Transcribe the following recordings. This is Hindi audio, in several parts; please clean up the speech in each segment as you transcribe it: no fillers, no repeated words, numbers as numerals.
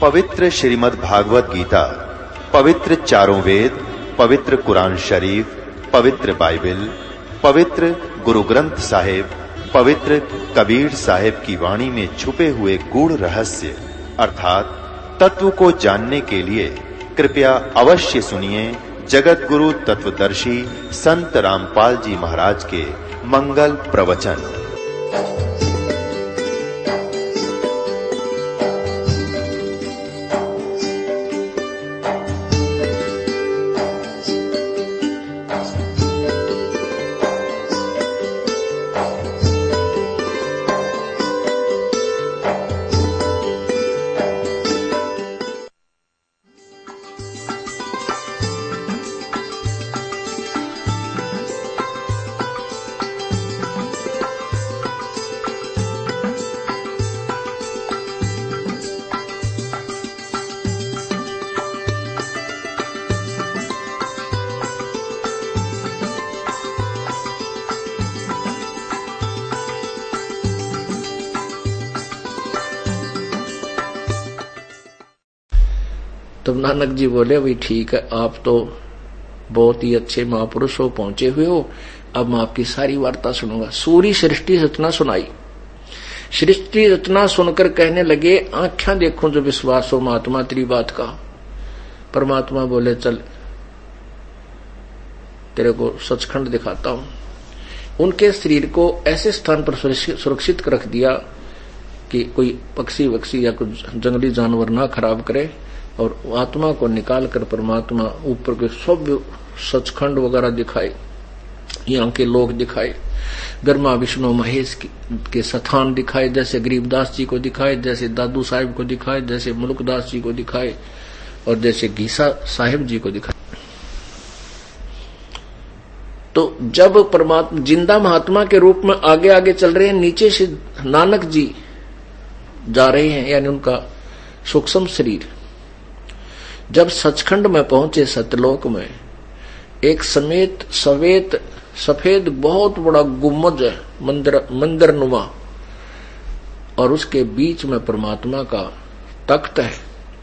पवित्र श्रीमद् भागवत गीता, पवित्र चारों वेद, पवित्र कुरान शरीफ, पवित्र बाइबल, पवित्र गुरु ग्रंथ साहिब, पवित्र कबीर साहिब की वाणी में छुपे हुए गूढ़ रहस्य अर्थात तत्व को जानने के लिए कृपया अवश्य सुनिए जगत गुरु तत्वदर्शी संत रामपाल जी महाराज के मंगल प्रवचन। तब नानक जी बोले, भाई ठीक है, आप तो बहुत ही अच्छे महापुरुष हो, पहुंचे हुए हो, अब मैं आपकी सारी वार्ता सुनूंगा। सूरी सृष्टि रचना सुनाई। सृष्टि रचना सुनकर कहने लगे, आंखें देखो जो विश्वास हो महात्मा तेरी बात का। परमात्मा बोले, चल तेरे को सचखंड दिखाता हूं। उनके शरीर को ऐसे स्थान पर सुरक्षित रख दिया कि कोई पक्षी वक्षी या कुछ जंगली जानवर ना खराब करे, और आत्मा को निकाल कर परमात्मा ऊपर के सब सचखंड वगैरह दिखाए, यहाँ के लोग दिखाए, ब्रह्मा विष्णु महेश के स्थान दिखाए, जैसे गरीबदास जी को दिखाए, जैसे दादू साहिब को दिखाए, जैसे मुल्कदास जी को दिखाए, और जैसे गीसा साहिब जी को दिखाए। तो जब परमात्मा जिंदा महात्मा के रूप में आगे आगे चल रहे हैं, नीचे से नानक जी जा रहे हैं, यानी उनका सूक्ष्म शरीर। जब सचखंड में पहुंचे सतलोक में, एक सफेद बहुत बड़ा गुम्बद है, मंदिर नुमा, और उसके बीच में परमात्मा का तख्त है।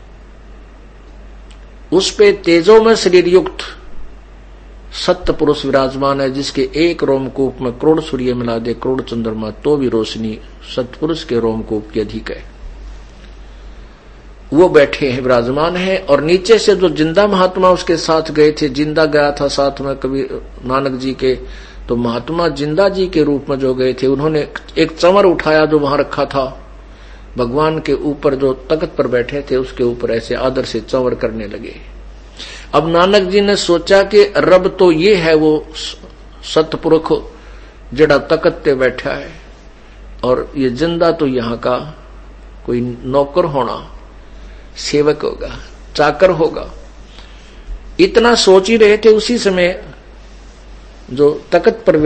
उस पे तेजो में शरीर युक्त सत्य पुरुष विराजमान है, जिसके एक रोमकूप में करोड़ सूर्य मिला दे, करोड़ चंद्रमा, तो भी रोशनी सतपुरुष के रोमकूप की अधिक है। वो बैठे हैं, विराजमान है। और नीचे से जो जिंदा महात्मा उसके साथ गए थे, जिंदा गया था साथ में कबीर नानक जी के, तो महात्मा जिंदा जी के रूप में जो गए थे, उन्होंने एक चंवर उठाया जो वहां रखा था, भगवान के ऊपर जो तख्त पर बैठे थे उसके ऊपर ऐसे आदर से चंवर करने लगे। अब नानक जी ने सोचा कि रब तो ये है वो सतपुरुष जड़ा तख्त पे बैठा है, और ये जिंदा तो यहाँ का कोई नौकर होना, सेवक होगा, चाकर होगा। इतना सोच ही रहे थे, उसी समय जो तख्त पर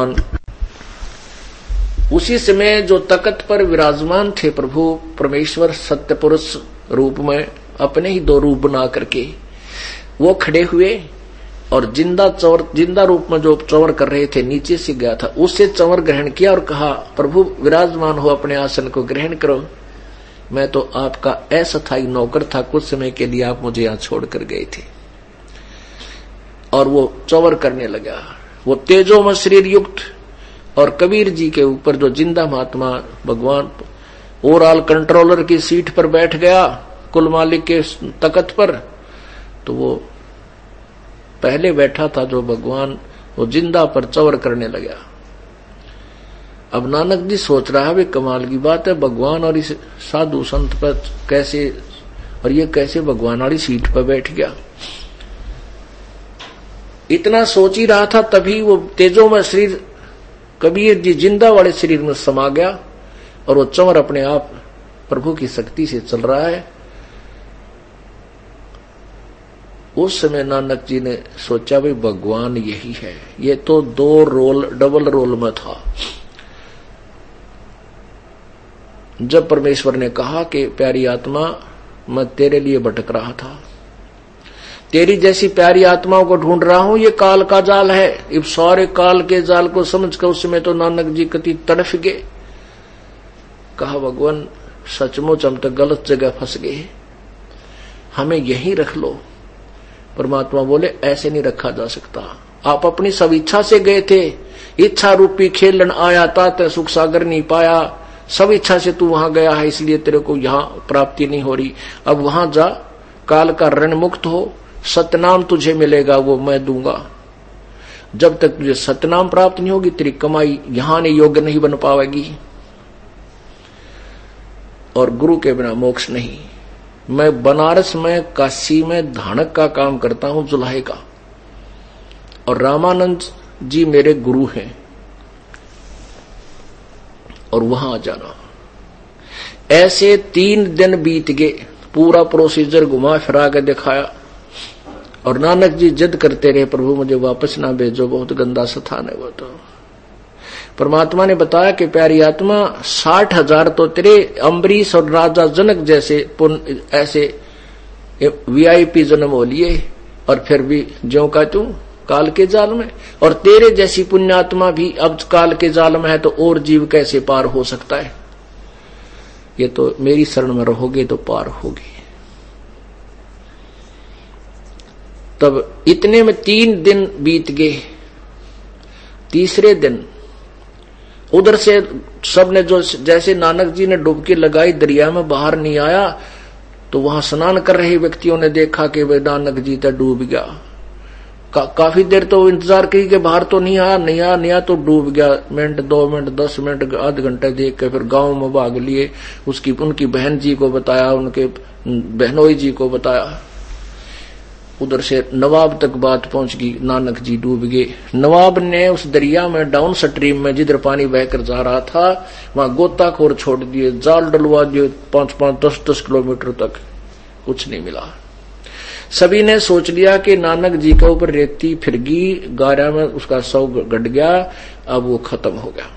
विराजमान थे प्रभु परमेश्वर सत्य पुरुष रूप में, अपने ही दो रूप बना करके वो खड़े हुए, और जिंदा रूप में जो चंवर कर रहे थे नीचे से गया था, उससे चंवर ग्रहण किया और कहा, प्रभु विराजमान हो, अपने आसन को ग्रहण करो, मैं तो आपका अस्थायी नौकर था, कुछ समय के लिए आप मुझे यहां छोड़कर गए थे। और वो चंवर करने लगा, वो तेजो में शरीर युक्त, और कबीर जी के ऊपर जो जिंदा महात्मा भगवान ओवरऑल कंट्रोलर की सीट पर बैठ गया, कुल मालिक के तख्त पर, तो वो पहले बैठा था जो भगवान, वो जिंदा पर चंवर करने लगा। अब नानक जी सोच रहा है, वे कमाल की बात है, भगवान और इस साधु संत पर कैसे, और ये कैसे भगवान वाली सीट पर बैठ गया। इतना सोच ही रहा था, तभी वो तेजो में शरीर कबीर जी जिंदा वाले शरीर में समा गया, और वो चंवर अपने आप प्रभु की शक्ति से चल रहा है। उस समय नानक जी ने सोचा, भाई भगवान यही है, ये तो दो रोल, डबल रोल में था। जब परमेश्वर ने कहा कि प्यारी आत्मा, मैं तेरे लिए भटक रहा था, तेरी जैसी प्यारी आत्माओं को ढूंढ रहा हूं, ये काल का जाल है। इब सारे काल के जाल को समझकर उस समय तो नानक जी कति तड़फ गए। कहा, भगवान सचमुच हम तो गलत जगह फंस गए, हमें यहीं रख लो। परमात्मा बोले ऐसे नहीं रखा जा सकता। आप अपनी सब इच्छा से गए थे, इच्छा रूपी खेलन आया तात सुख सागर नहीं पाया, सब इच्छा से तू वहां गया है, इसलिए तेरे को यहां प्राप्ति नहीं हो रही। अब वहां जा, काल का ऋण मुक्त हो, सतनाम तुझे मिलेगा, वो मैं दूंगा। जब तक तुझे सतनाम प्राप्त नहीं होगी, तेरी कमाई यहां ने योग्य नहीं बन पाएगी। और गुरु के बिना मोक्ष नहीं। मैं बनारस में, काशी में धानक का काम करता हूं, जुल्हे का, और रामानंद जी मेरे गुरु हैं, और वहां जाना। ऐसे 3 दिन बीत गए, पूरा प्रोसीजर घुमा फिरा के दिखाया, और नानक जी जिद करते रहे, प्रभु मुझे वापस ना भेजो, बहुत गंदा स्थान है वो तो। परमात्मा ने बताया कि प्यारी आत्मा, 60,000 तो तेरे अम्बरीश और राजा जनक जैसे ऐसे वीआईपी जन्म हो लिए, और फिर भी ज्यों का तू काल के जाल में। और तेरे जैसी पुण्यात्मा भी अब काल के जाल में है, तो और जीव कैसे पार हो सकता है? ये तो मेरी शरण में रहोगे तो पार होगी। तब इतने में 3 दिन बीत गए। तीसरे दिन उधर से सबने, जो जैसे नानक जी ने डुबकी लगाई, दरिया में बाहर नहीं आया, तो वहां स्नान कर रहे व्यक्तियों ने देखा कि वे नानक जी तो डूब गया। काफी देर तो इंतजार की कि बाहर तो नहीं आया तो डूब गया। मिनट, 2 मिनट, 10 मिनट, आध घंटे देख के फिर गांव में भाग लिए। उनकी बहन जी को बताया, उनके बहनोई जी को बताया। उधर से नवाब तक बात पहुंच गई, नानक जी डूब गए। नवाब ने उस दरिया में डाउन स्ट्रीम में जिधर पानी बहकर जा रहा था, वहां गोताखोर छोड़ दिए, जाल डलवा दिए 5-5, 10-10 किलोमीटर तक, कुछ नहीं मिला। सभी ने सोच लिया कि नानक जी के ऊपर रेती फिर गई, गारा में उसका शव गड़ गया, अब वो खत्म हो गया।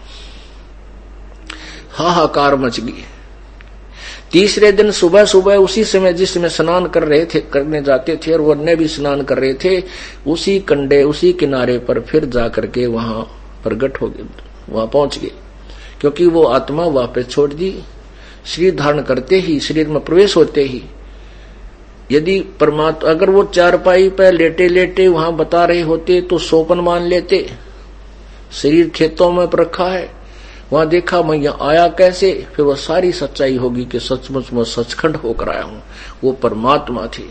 हाहाकार मच गई। तीसरे दिन सुबह सुबह उसी समय जिस समय स्नान करने जाते थे, और वन्य भी स्नान कर रहे थे, उसी कंडे, उसी किनारे पर फिर जाकर के वहां प्रकट हो गए, वहां पहुंच गए। क्योंकि वो आत्मा वापस छोड़ दी। शरीर धारण करते ही, शरीर में प्रवेश होते ही, यदि परमात्मा अगर वो चारपाई पे लेटे लेटे वहां बता रहे होते तो सोपन मान लेते। शरीर खेतों में रखा है, वहां देखा मैं यहां आया कैसे, फिर वो सारी सच्चाई होगी कि सचमुच में सचखंड होकर आया हूं। वो परमात्मा थी।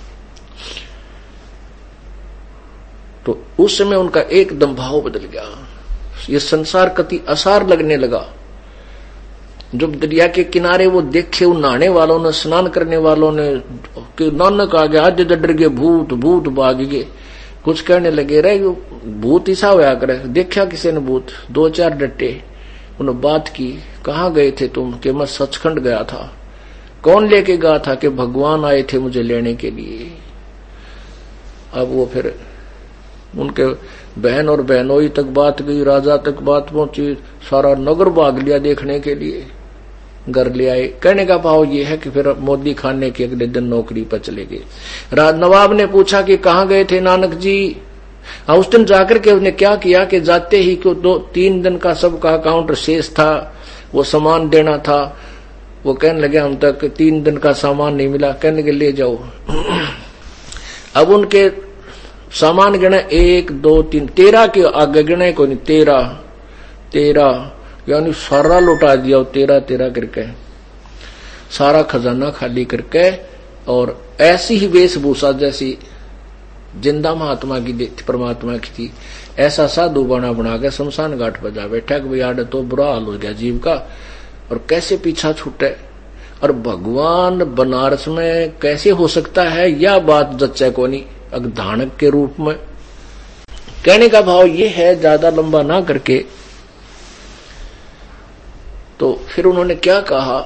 तो उस समय उनका एकदम भाव बदल गया। ये संसार कति असार लगने लगा। जब दरिया के किनारे वो देखे, उन नहाने वालों ने, स्नान करने वालों ने कि नानक आ गया, आज डर गए, भूत भूत भाग गए। कुछ कहने लगे, रहे भूत ऐसा होया करे। देखा किसी ने भूत, 2-4 डटे। उन्होंने बात की, कहाँ गए थे तुम? कि मैं सचखंड गया था। कौन लेके गया था? कि भगवान आए थे मुझे लेने के लिए। अब वो फिर उनके बहन और बहनोई तक बात गई, राजा तक बात पहुंची, सारा नगर भाग लिया देखने के लिए, घर ले आए। कहने का भाव ये है कि फिर मोदी खाने के अगले दिन नौकरी पर चले गए। नवाब ने पूछा कि कहाँ गए थे नानक जी? उस दिन जाकर के उसने क्या किया कि जाते ही क्यों 2-3 दिन का सबका अकाउंट शेष था, वो सामान देना था। वो कहने लगे हम तक 3 दिन का सामान नहीं मिला। कहने के ले जाओ। अब उनके सामान गिने 1, 2, 3, 13 के आगे गिने को नहीं, 13 यानी सारा लुटा दिया। 13 करके सारा खजाना खाली करके, और ऐसी ही वेशभूषा जैसी जिंदा महात्मा की परमात्मा की थी, ऐसा साधु बना के शमशान घाट पर जा बैठा कि भाई तो बुरा हाल हो गया जीव का, और कैसे पीछा छूटे। और भगवान बनारस में कैसे हो सकता है, यह बात जच्चा को नहीं, धानक के रूप में। कहने का भाव ये है, ज्यादा लंबा ना करके। तो फिर उन्होंने क्या कहा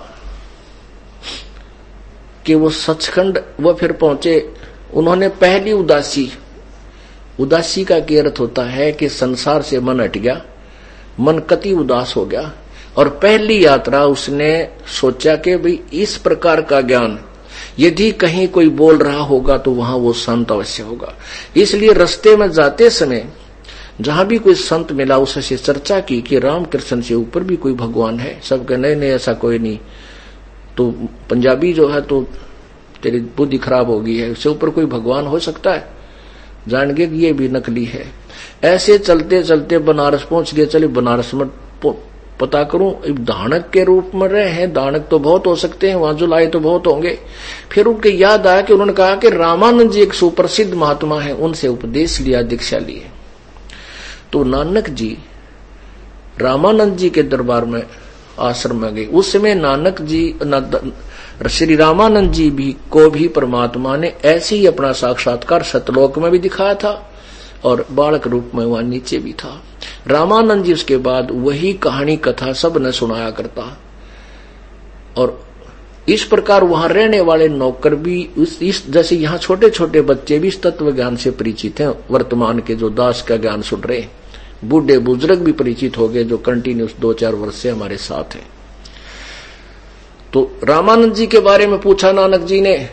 कि वो सचखंड, वो फिर पहुंचे। उन्होंने पहली उदासी का क्या अर्थ होता है कि संसार से मन हट गया, मन कति उदास हो गया। और पहली यात्रा उसने सोचा कि भाई इस प्रकार का ज्ञान यदि कहीं कोई बोल रहा होगा तो वहां वो संत अवश्य होगा। इसलिए रास्ते में जाते समय जहां भी कोई संत मिला उससे चर्चा की कि रामकृष्ण से ऊपर भी कोई भगवान है। सब कहे नहीं ऐसा कोई नहीं। तो पंजाबी जो है तो तेरी बुद्धि खराब हो गई है, उससे ऊपर कोई भगवान हो सकता है? जान गए कि ये भी नकली है। ऐसे चलते चलते बनारस पहुंच गए। चले बनारस में पता करूं, दानक के रूप में रहे हैं, दानक तो बहुत हो सकते हैं, वहां जो लाए तो बहुत होंगे। फिर उनके याद आया कि उन्होंने कहा कि रामानंद जी एक सुप्रसिद्ध महात्मा है, उनसे उपदेश लिया, दीक्षा लिए। तो नानक जी रामानंद जी के दरबार में आश्रम में गए। उस समय नानक जी श्री रामानंद जी भी को भी परमात्मा ने ऐसे ही अपना साक्षात्कार सतलोक में भी दिखाया था और बालक रूप में वहां नीचे भी था। रामानंद जी उसके बाद वही कहानी कथा सब ने सुनाया करता, और इस प्रकार वहां रहने वाले नौकर भी इस जैसे यहाँ छोटे छोटे बच्चे भी इस तत्व ज्ञान से परिचित हैं। वर्तमान के जो दास का ज्ञान सुन रहे, बूढ़े बुजुर्ग भी परिचित हो गए जो कंटिन्यूस 2-4 वर्ष से हमारे साथ हैं। तो रामानंद जी के बारे में पूछा नानक जी ने,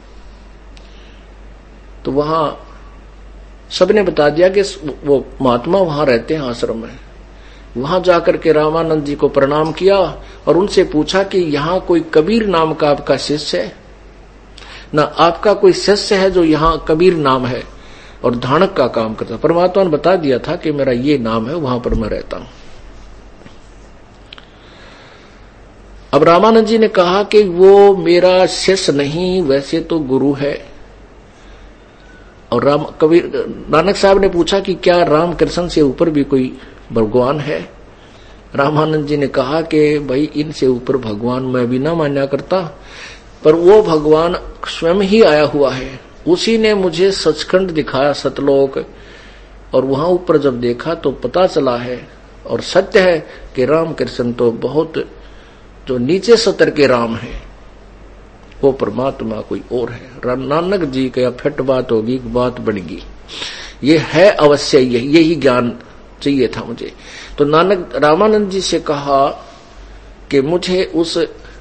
तो वहां सबने बता दिया कि वो महात्मा वहां रहते हैं आश्रम में। वहां जाकर के रामानंद जी को प्रणाम किया और उनसे पूछा कि यहाँ कोई कबीर नाम का आपका शिष्य है ना, आपका कोई शिष्य है जो यहाँ कबीर नाम है और धानक का काम करता? परमात्मा ने बता दिया था कि मेरा ये नाम है, वहां पर मैं रहता हूं। अब रामानंद जी ने कहा कि वो मेरा शिष्य नहीं, वैसे तो गुरु है। और नानक साहब ने पूछा कि क्या राम कृष्ण से ऊपर भी कोई भगवान है? रामानंद जी ने कहा कि भाई इनसे ऊपर भगवान मैं भी ना मान्या करता, पर वो भगवान स्वयं ही आया हुआ है। उसी ने मुझे सचखंड दिखाया, सतलोक, और वहां ऊपर जब देखा तो पता चला है और सत्य है कि राम कृष्ण तो बहुत जो नीचे सतर के राम है, वो परमात्मा कोई और है। नानक जी का फिट बात होगी, बात बढ़ेगी, ये है अवश्य, यही ज्ञान चाहिए था मुझे। तो नानक रामानंद जी से कहा कि मुझे उस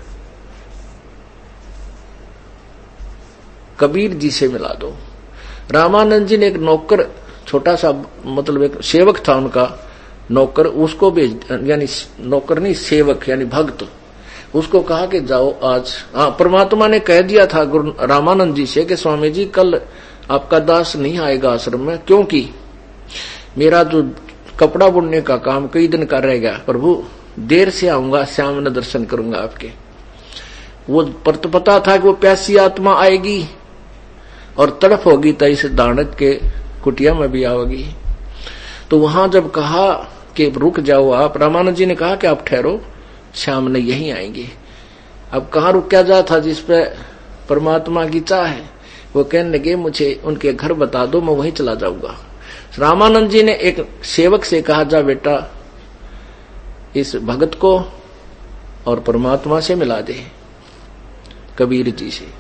कबीर जी से मिला दो। रामानंद जी ने एक नौकर, छोटा सा मतलब एक सेवक था उनका नौकर, उसको भेज, यानी नौकर नहीं सेवक यानी भक्त, उसको कहा कि जाओ आज। परमात्मा ने कह दिया था गुरु रामानंद जी से कि स्वामी जी कल आपका दास नहीं आएगा आश्रम में, क्योंकि मेरा जो कपड़ा बुनने का काम कई दिन का रह गया, प्रभु देर से आऊंगा, शाम में दर्शन करूंगा आपके। वो पर तो पता था कि वो प्यासी आत्मा आएगी और तड़फ होगी, तो इस दानक के कुटिया में भी आओगी। तो वहां जब कहा कि रुक जाओ आप, रामानंद जी ने कहा कि आप ठहरो, शाम ने यहीं आएंगे। अब कहाँ रुका जा था जिस पे परमात्मा की चाह है। वो कहने लगे मुझे उनके घर बता दो, मैं वहीं चला जाऊंगा। रामानंद जी ने एक सेवक से कहा, जा बेटा इस भगत को और परमात्मा से मिला दे, कबीर जी से।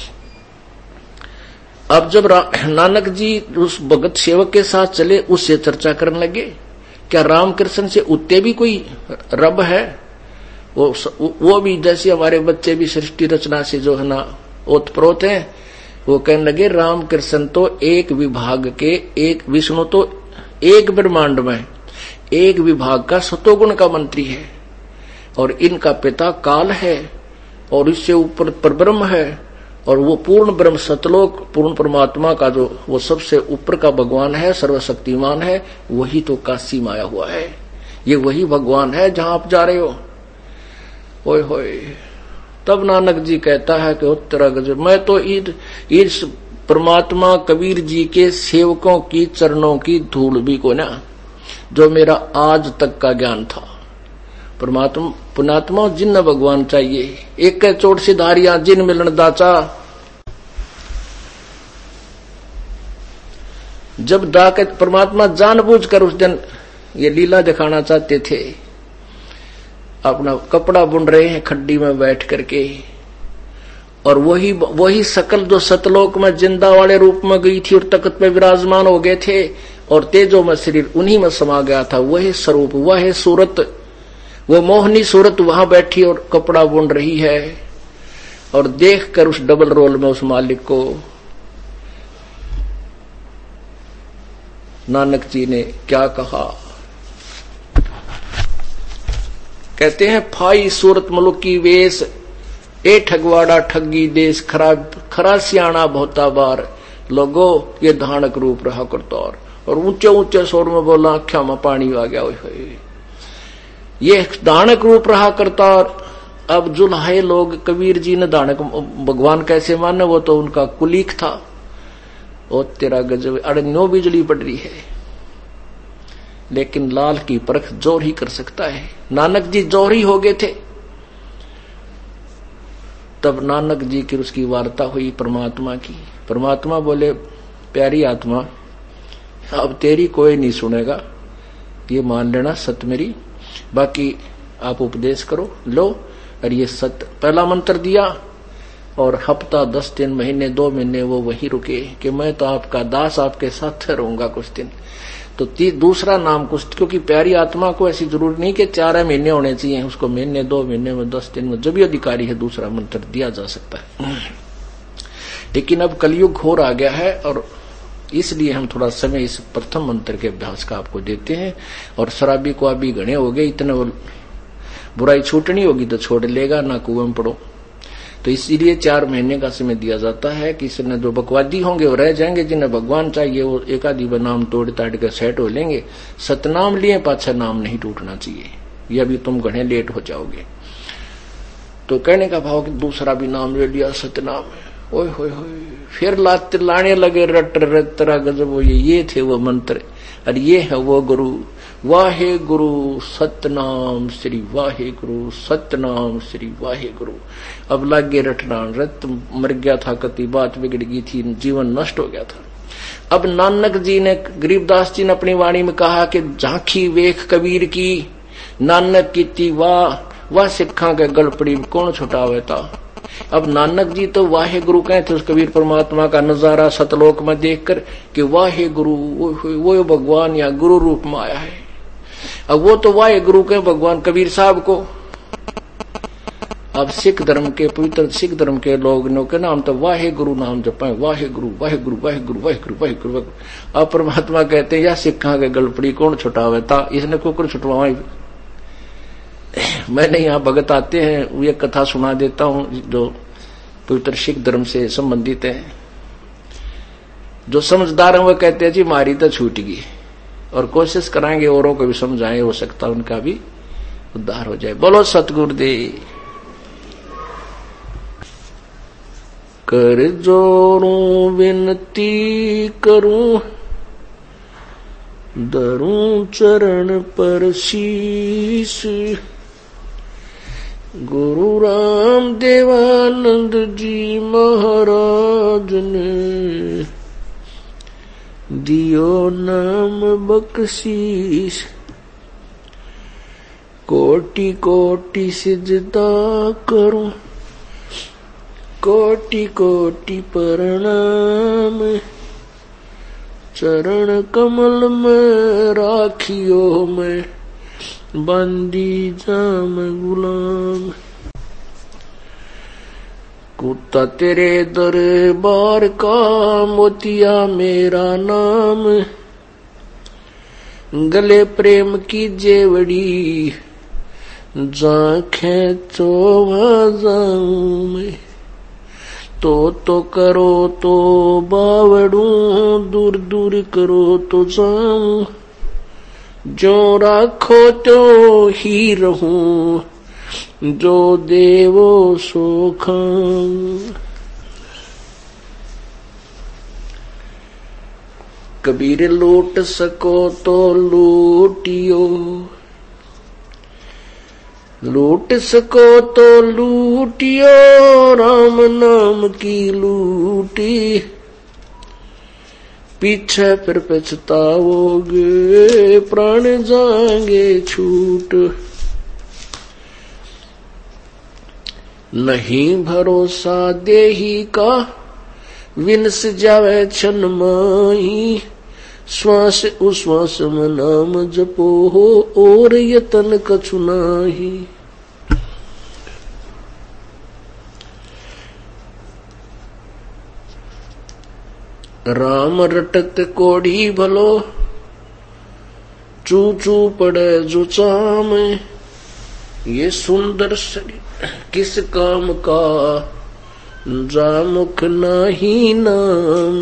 अब जब नानक जी उस भगत सेवक के साथ चले, उससे चर्चा करने लगे, क्या रामकृष्ण से उत्ते भी कोई रब है? वो भी जैसे हमारे बच्चे भी सृष्टि रचना से जो है ना ओतप्रोत हैं। वो कहने लगे रामकृष्ण तो एक विभाग के, एक विष्णु तो एक ब्रह्मांड में एक विभाग का सतोगुण का मंत्री है, और इनका पिता काल है, और इससे ऊपर परब्रह्म है, और वो पूर्ण ब्रह्म सतलोक पूर्ण परमात्मा का जो वो सबसे ऊपर का भगवान है, सर्वशक्तिमान है, वही तो काशी में आया हुआ है। ये वही भगवान है जहां आप जा रहे हो। ओए होए, तब नानक जी कहता है कि उत्तरा गजब, मैं तो इस परमात्मा कबीर जी के सेवकों की चरणों की धूल भी को ना, जो मेरा आज तक का ज्ञान था। परमात्मा पुणात्मा जिन भगवान चाहिए, एक चोट से धारिया जिन मिलन दाचा। जब डाकत परमात्मा जानबूझकर उस दिन ये लीला दिखाना चाहते थे, अपना कपड़ा बुन रहे हैं खड्डी में बैठ करके, और वही सकल जो सतलोक में जिंदा वाले रूप में गई थी और तख्त पे विराजमान हो गए थे, और तेजो में शरीर उन्हीं में समा गया था। वही स्वरूप, वह सूरत, वो मोहनी सूरत वहां बैठी और कपड़ा बुन रही है। और देखकर उस डबल रोल में उस मालिक को नानक जी ने क्या कहा, कहते हैं फाई सूरत मलुकी वेश ए ठगवाड़ा ठगी देश खराब खरा सियाणा बहुता बार लोगो ये धानक रूप रहा करतौर। और ऊंचे ऊंचे स्वर में बोला, आख्या में पानी आ गया। ये दानक रूप रहा करता। अब जुल्हाए लोग कबीर जी ने दानक भगवान कैसे माने, वो तो उनका कुलीक था। ओ तेरा गजब, अरे नो बिजली पड़ रही है, लेकिन लाल की परख जोर ही कर सकता है। नानक जी जोहरी हो गए थे। तब नानक जी की उसकी वार्ता हुई परमात्मा की। परमात्मा बोले, प्यारी आत्मा, अब तेरी कोई नहीं सुनेगा, ये मान लेना सत्य मेरी, बाकी आप उपदेश करो। लो, और ये सत्य पहला मंत्र दिया। और हफ्ता 10 दिन महीने 2 महीने वो वही रुके कि मैं तो आपका दास, आपके साथ रहूंगा कुछ दिन। तो दूसरा नाम कुछ, क्योंकि प्यारी आत्मा को ऐसी जरूरत नहीं कि 4 महीने होने चाहिए, उसको महीने 2 महीने में 10 दिन में जब भी अधिकारी है दूसरा मंत्र दिया जा सकता है। लेकिन अब कलयुग घोर आ गया है, और इसलिए हम थोड़ा समय इस प्रथम मंत्र के अभ्यास का आपको देते हैं। और शराबी को अभी घने हो गए, इतना बुराई छूटनी होगी तो छोड़ लेगा, ना कुएं में पड़ो। तो इसीलिए 4 महीने का समय दिया जाता है। किसी ने जो बकवादी होंगे वो रह जाएंगे, जिन्हें भगवान चाहिए वो एक आधी नाम तोड़ ताड़ के सेट हो लेंगे। सतनाम लिए पाछा नाम नहीं टूटना चाहिए, ये अभी तुम घने लेट हो जाओगे। तो कहने का भाव कि दूसरा भी नाम ले लिया, सतनाम। ओए होए होए, फिर लाने लगे रट रट तरा गजब। वो ये थे वो मंत्र, और ये है वो गुरु। वाहे गुरु सतनाम श्री वाहे गुरु सतनाम श्री वाहे गुरु। अब लागे रटना, रत मर गया था, कति बात बिगड़ गई थी, जीवन नष्ट हो गया था। अब नानक जी ने, गरीबदास जी ने अपनी वाणी में कहा कि झांकी वेख कबीर की, नानक की वाह सिखा के गल पड़ी कौन छुटावे था। अब नानक जी तो वाहे गुरु कहते उस कबीर परमात्मा का नजारा सतलोक में देखकर कि वाहे गुरु वो भगवान या गुरु रूप में आया है। अब वो तो वाहे गुरु कहे भगवान कबीर साहब को। अब सिख धर्म के, पवित्र सिख धर्म के लोग के नाम तो वाहे गुरु नाम जपाए, वाहे गुरु वाहे गुरु वाहे गुरु वाहे गुरु वाहे गुरु। अब परमात्मा कहते हैं या सिखा के गलपड़ी कौन छुटावे था, इसने कुकर छुटवा। मैंने यहाँ भगत आते हैं, ये कथा सुना देता हूँ जो पवित्र सिख धर्म से संबंधित है। जो समझदार है वो कहते हैं जी मारी तो छूट गई, और कोशिश कराएंगे औरों को भी समझाएं, हो सकता उनका भी उद्धार हो जाए। बोलो सतगुरुदेव। कर जोरूं विनती करूं, धरूं चरण पर शीश। गुरु राम देवानंद जी महाराज ने दियो नाम बख्शीश। कोटि कोटि सिजदा करूं, कोटि कोटि प्रणाम। चरण कमल में राखियो मैं, बंदी जाम गुलाम। कुत्ता तेरे दरबार का, मोतिया मेरा नाम। गले प्रेम की जेवड़ी, जांखें तो जाऊं मैं। तो करो तो बावड़ू, दूर दूर करो तो जाऊं। जो राखो तो ही रहूं, जो देवो सो खाऊं। कबीर लूट सको तो लूटियो, लूट सको तो लूटियो। राम नाम की लूटी, पीछे फिर पछताओगे, प्राण जाएंगे छूट। नहीं भरोसा देही का, विनस जावे क्षण माही। श्वास उश्वास में नाम जपो हो, और यतन कछु नाही। राम रटत कोढ़ी भलो, चू चू पड़े जो चाम। ये सुंदर शरीर किस काम का, जा मुख नाही नाम।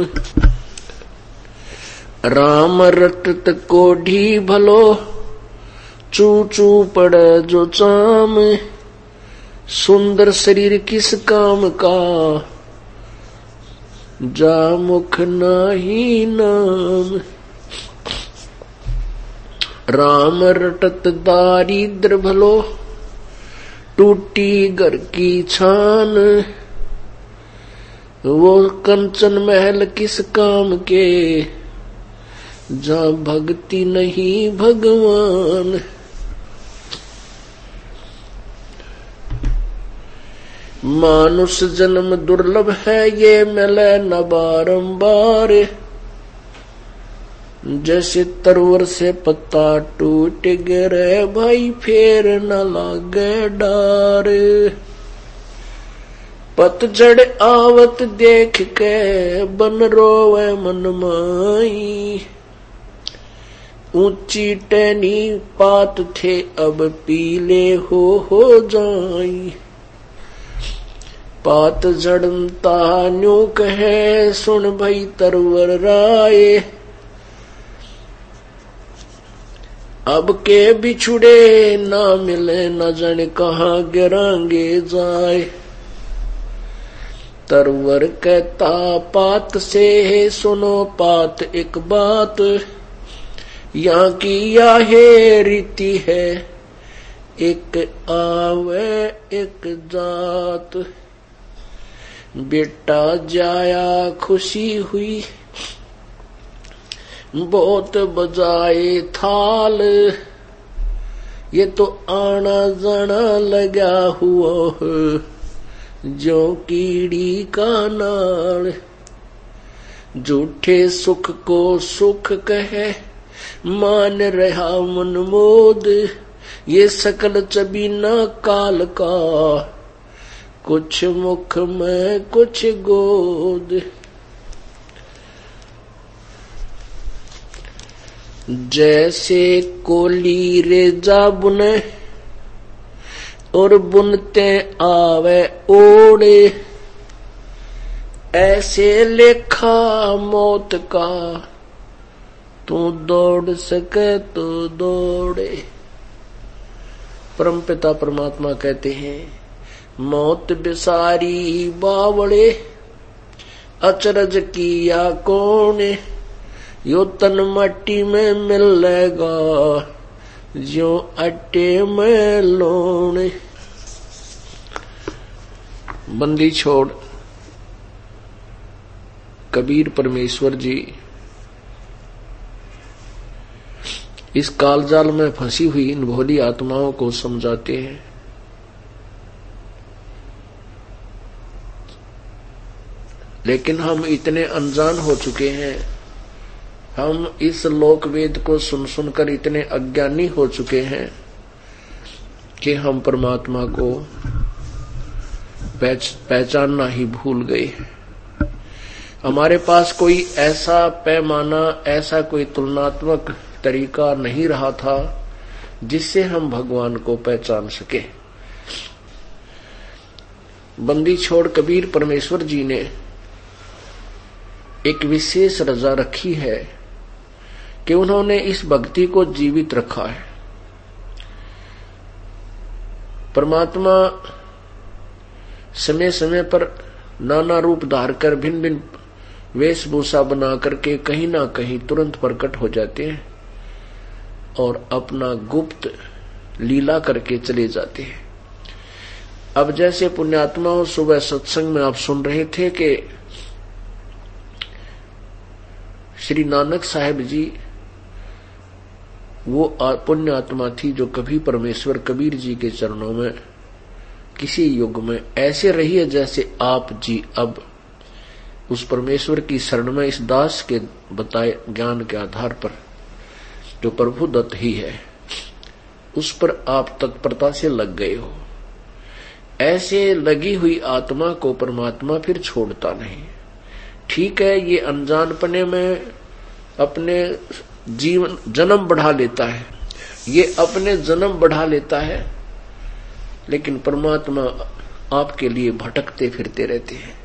राम रटत कोढ़ी भलो, चू चू पड़े जो चाम। सुंदर शरीर किस काम का, जा मुख नाही नाम। राम रटत दारिद्र भलो, टूटी घर की छान। वो कंचन महल किस काम के, जा भक्ति नहीं भगवान। मानुष जन्म दुर्लभ है, ये मिले न बारंबार। जैसे तरवर से पत्ता टूट गिरे, भाई फेर न लागे डार। पतझड़ आवत देख के, बन रोवे मन माई। ऊंची टहनी पात थे, अब पीले हो जाई। पात जड़ता न्यू कहे, सुन भई तरवर राय। अब के बिछुड़े ना मिले, न जाने कहाँ गिरांगे जाए। तरवर कहता पात से, सुनो पात एक बात। यहाँ की यह रीति है, एक आवे एक जात। बेटा जाया खुशी हुई, बहुत बजाए थाल। ये तो आना जाना लगा हुआ है, जो कीड़ी का नाल। झूठे सुख को सुख कहे, मान रहा मन मोद। ये सकल चबीना काल का, कुछ मुख में कुछ गोद। जैसे कोली रेजा बुने, और बुनते आवे ओढ़े। ऐसे लेखा मौत का, तू दौड़ सके तो दौड़े। परमपिता परमात्मा कहते हैं, मौत बिसारी बावड़े, अचरज किया कौन। यो तन मट्टी में मिलेगा, जो अट्टे में लोण। बंदी छोड़ कबीर परमेश्वर जी इस कालजाल में फंसी हुई इन भोली आत्माओं को समझाते हैं। लेकिन हम इतने अनजान हो चुके हैं, हम इस लोक वेद को सुन सुनकर इतने अज्ञानी हो चुके हैं कि हम परमात्मा को पहचानना ही भूल गए। हमारे पास कोई ऐसा पैमाना, ऐसा कोई तुलनात्मक तरीका नहीं रहा था जिससे हम भगवान को पहचान सके। बंदी छोड़ कबीर परमेश्वर जी ने एक विशेष रजा रखी है कि उन्होंने इस भक्ति को जीवित रखा है। परमात्मा समय समय पर नाना रूप धार कर, भिन्न भिन्न वेशभूषा बना करके कहीं ना कहीं तुरंत प्रकट हो जाते हैं और अपना गुप्त लीला करके चले जाते हैं। अब जैसे पुण्यात्माओं, सुबह सत्संग में आप सुन रहे थे कि श्री नानक साहिब जी वो पुण्य आत्मा थी जो कभी परमेश्वर कबीर जी के चरणों में किसी युग में ऐसे रही है जैसे आप जी अब उस परमेश्वर की शरण में इस दास के बताए ज्ञान के आधार पर जो प्रभु दत्त ही है उस पर आप तत्परता से लग गए हो। ऐसे लगी हुई आत्मा को परमात्मा फिर छोड़ता नहीं। ठीक है, ये अनजानपने में अपने जीवन जन्म बढ़ा लेता है, ये अपने जन्म बढ़ा लेता है, लेकिन परमात्मा आपके लिए भटकते फिरते रहते हैं।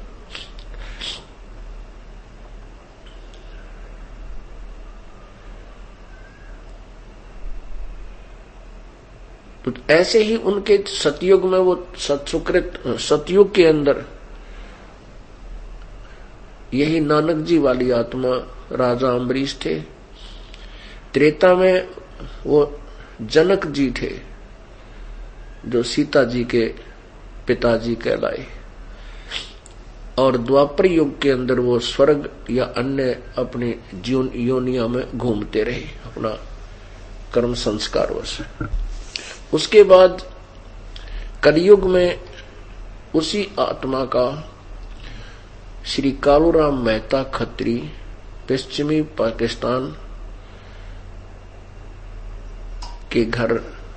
तो ऐसे ही उनके सतयुग में वो सतयुग के अंदर यही नानक जी वाली आत्मा राजा अम्बरीश थे। त्रेता में वो जनक जी थे जो सीता जी के पिताजी कहलाए, और द्वापर युग के अंदर वो स्वर्ग या अन्य अपने योनिया में घूमते रहे अपना कर्म संस्कार वश। उसके बाद कलयुग में उसी आत्मा का श्री कालूराम मेहता खत्री पश्चिमी पाकिस्तान के घर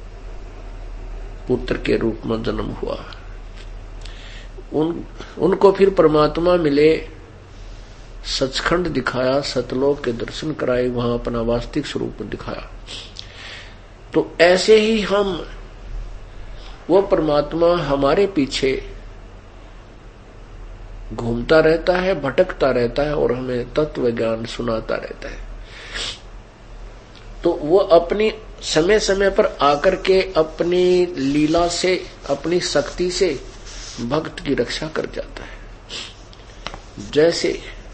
पुत्र के रूप में जन्म हुआ। उनको फिर परमात्मा मिले, सचखंड दिखाया, सतलोक के दर्शन कराए, वहां अपना वास्तविक स्वरूप दिखाया। तो ऐसे ही वो परमात्मा हमारे पीछे घूमता रहता है, भटकता रहता है और हमें तत्व ज्ञान सुनाता रहता है। तो वो अपनी समय समय पर आकर के अपनी लीला से, अपनी शक्ति से भक्त की रक्षा कर जाता है। जैसे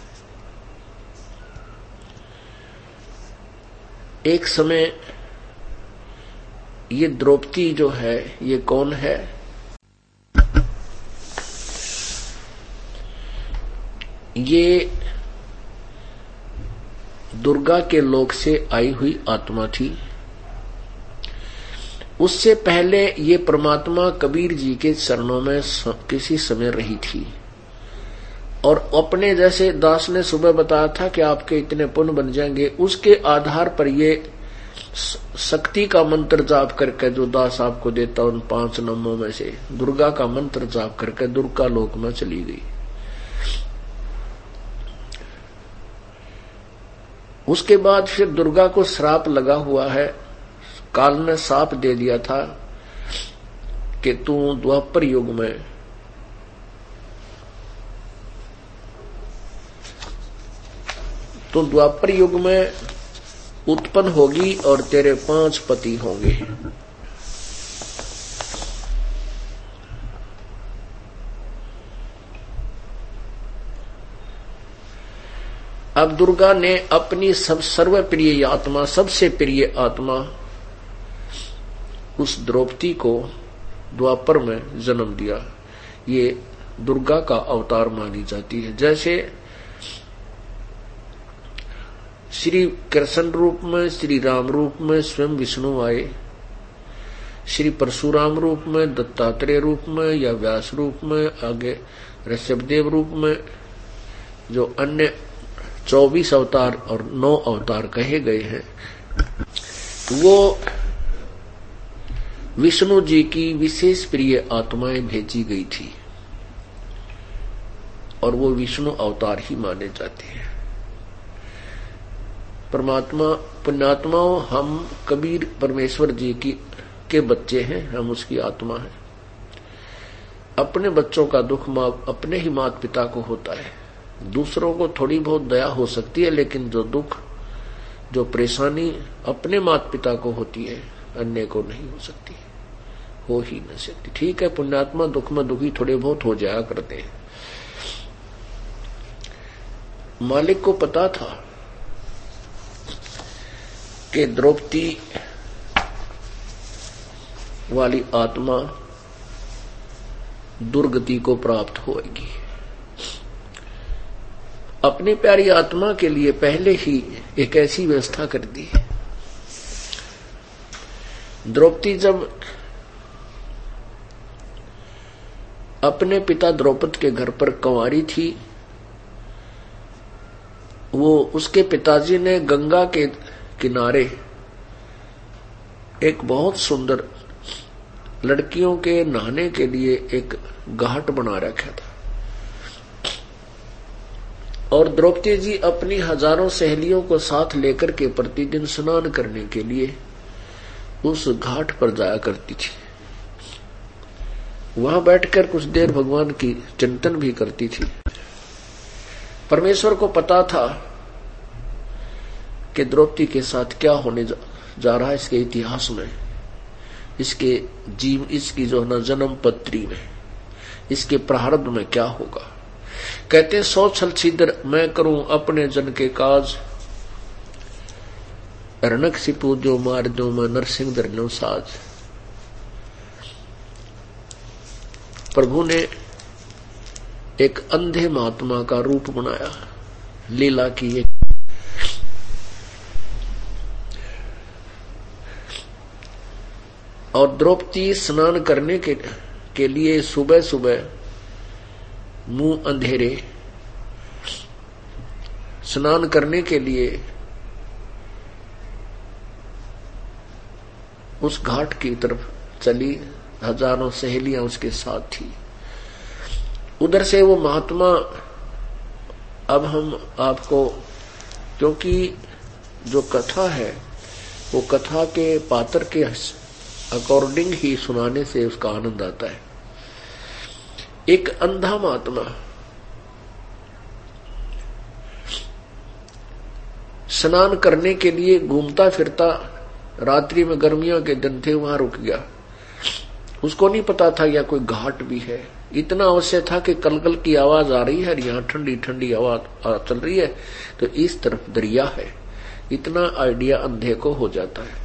एक समय ये द्रौपदी जो है, ये कौन है? ये दुर्गा के लोक से आई हुई आत्मा थी। उससे पहले ये परमात्मा कबीर जी के चरणों में किसी समय रही थी, और अपने जैसे दास ने सुबह बताया था कि आपके इतने पुण्य बन जाएंगे, उसके आधार पर ये शक्ति का मंत्र जाप करके जो दास आपको देता उन 5 नामों में से दुर्गा का मंत्र जाप करके दुर्गा लोक में चली गई। उसके बाद फिर दुर्गा को श्राप लगा हुआ है। काल ने साप दे दिया था कि तू द्वापर युग में उत्पन्न होगी और तेरे 5 पति होंगे। अब दुर्गा ने अपनी सर्वप्रिय आत्मा, सबसे प्रिय आत्मा उस द्रौपदी को द्वापर में जन्म दिया। ये दुर्गा का अवतार मानी जाती है। जैसे श्री कृष्ण रूप में, श्री राम रूप में स्वयं विष्णु आए, श्री परशुराम रूप में, दत्तात्रेय रूप में या व्यास रूप में, आगे ऋषभदेव रूप में, जो अन्य 24 अवतार और 9 अवतार कहे गए हैं, वो विष्णु जी की विशेष प्रिय आत्माएं भेजी गई थी और वो विष्णु अवतार ही माने जाते हैं। परमात्मा पुण्यात्माओं, हम कबीर परमेश्वर जी के बच्चे हैं, हम उसकी आत्मा हैं। अपने बच्चों का दुख अपने ही माता पिता को होता है। दूसरों को थोड़ी बहुत दया हो सकती है, लेकिन जो दुख, जो परेशानी अपने माता पिता को होती है, अन्य को नहीं हो सकती, हो ही नहीं सकती। ठीक है, पुण्यात्मा दुख में दुखी थोड़े बहुत हो जाया करते हैं। मालिक को पता था कि द्रौपदी वाली आत्मा दुर्गति को प्राप्त होगी। अपनी प्यारी आत्मा के लिए पहले ही एक ऐसी व्यवस्था कर दी है। द्रौपदी जब अपने पिता द्रौपद के घर पर कंवारी थी, वो उसके पिताजी ने गंगा के किनारे एक बहुत सुंदर लड़कियों के नहाने के लिए एक घाट बना रखा था, और द्रौपदी जी अपनी हजारों सहेलियों को साथ लेकर के प्रतिदिन स्नान करने के लिए उस घाट पर जाया करती थी। वहां बैठकर कुछ देर भगवान की चिंतन भी करती थी। परमेश्वर को पता था कि द्रौपदी के साथ क्या होने जा रहा है इसके इतिहास में, इसके जीव, इसकी जो न जन्म पत्री में, इसके प्रारब्ध में क्या होगा। कहते 100 छल छिद्र मैं करूं अपने जन के काज, रणक सिपू जो मार जो मैं नरसिंह धरनो साज। प्रभु ने एक अंधे महात्मा का रूप बनाया, लीला की एक और द्रौपदी स्नान करने के लिए सुबह सुबह मुंह अंधेरे स्नान करने के लिए उस घाट की तरफ चली। हजारों सहेलियां उसके साथ थी। उधर से वो महात्मा, अब हम आपको, क्योंकि जो कथा है वो कथा के पात्र के अकॉर्डिंग ही सुनाने से उसका आनंद आता है। एक अंधा महात्मा स्नान करने के लिए घूमता फिरता, रात्रि में गर्मियों के दिन थे, वहां रुक गया। उसको नहीं पता था या कोई घाट भी है। इतना अवश्य था कि कलकल की आवाज आ रही है, यहाँ ठंडी ठंडी आवाज चल रही है, तो इस तरफ दरिया है। इतना आइडिया अंधे को हो जाता है।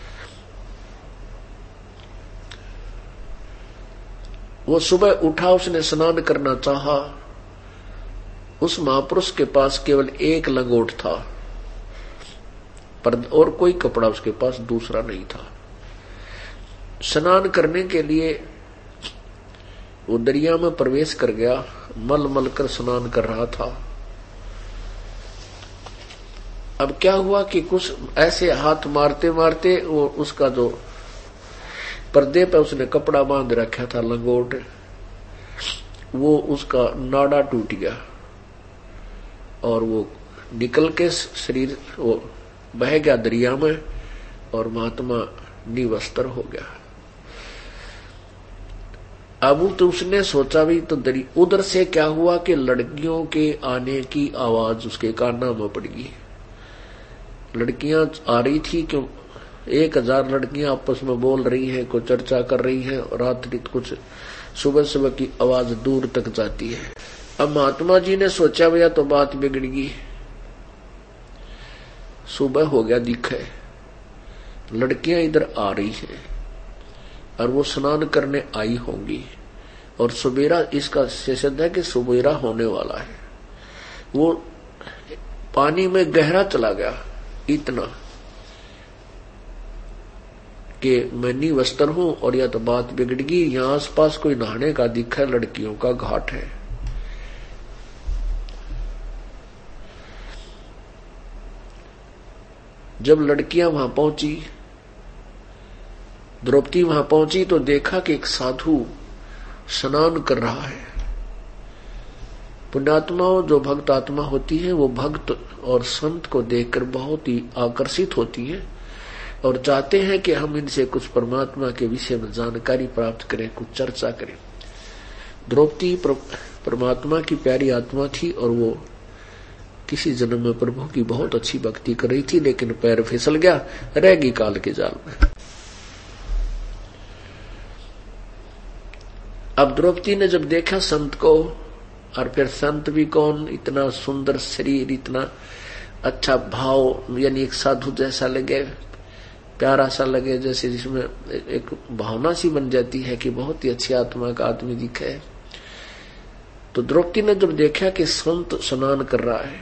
वो सुबह उठा, उसने स्नान करना चाहा। उस महापुरुष के पास केवल एक लंगोट था, पर और कोई कपड़ा उसके पास दूसरा नहीं था। स्नान करने के लिए वो दरिया में प्रवेश कर गया, मल मल कर स्नान कर रहा था। अब क्या हुआ कि कुछ ऐसे हाथ मारते मारते वो उसका जो पर्दे पे उसने कपड़ा बांध रखा था, लंगोट, वो उसका नाड़ा टूट गया और वो निकल के शरीर वो बह गया दरिया में और महात्मा निवस्त्र हो गया। अब तो उसने सोचा भी तो उधर से क्या हुआ कि लड़कियों के आने की आवाज उसके कानों में पड़ गई। लड़कियां आ रही थी, क्यों 1000 लड़कियां आपस में बोल रही हैं, कोई चर्चा कर रही हैं, और रात्रि कुछ सुबह सुबह की आवाज दूर तक जाती है। अब महात्मा जी ने सोचा भैया तो बात बिगड़ गई। सुबह हो गया, दिखे लड़कियां इधर आ रही हैं और वो स्नान करने आई होंगी, और सुबेरा, इसका सिद्ध है कि सुबेरा होने वाला है। वो पानी में गहरा चला गया, इतना कि मैं निवस्त्र हूं और या तो बात बिगड़ गई। यहां आसपास कोई नहाने का दिखा, लड़कियों का घाट है। जब लड़कियां वहां पहुंची, द्रौपदी वहां पहुंची, तो देखा कि एक साधु स्नान कर रहा है। पुण्यात्माओं, जो भक्त आत्मा होती है, वो भक्त और संत को देखकर बहुत ही आकर्षित होती है और चाहते हैं कि हम इनसे कुछ परमात्मा के विषय में जानकारी प्राप्त करें, कुछ चर्चा करें। द्रौपदी परमात्मा की प्यारी आत्मा थी और वो किसी जन्म में प्रभु की बहुत अच्छी भक्ति कर रही थी, लेकिन पैर फिसल गया, रह गई काल के जाल में। अब द्रौपदी ने जब देखा संत को, और फिर संत भी कौन, इतना सुंदर शरीर, इतना अच्छा भाव, यानी एक साधु जैसा लगे, प्यारा सा लगे, जैसे जिसमें एक भावना सी बन जाती है कि बहुत ही अच्छी आत्मा का आदमी दिखे। तो द्रौपदी ने जब देखा कि संत स्नान कर रहा है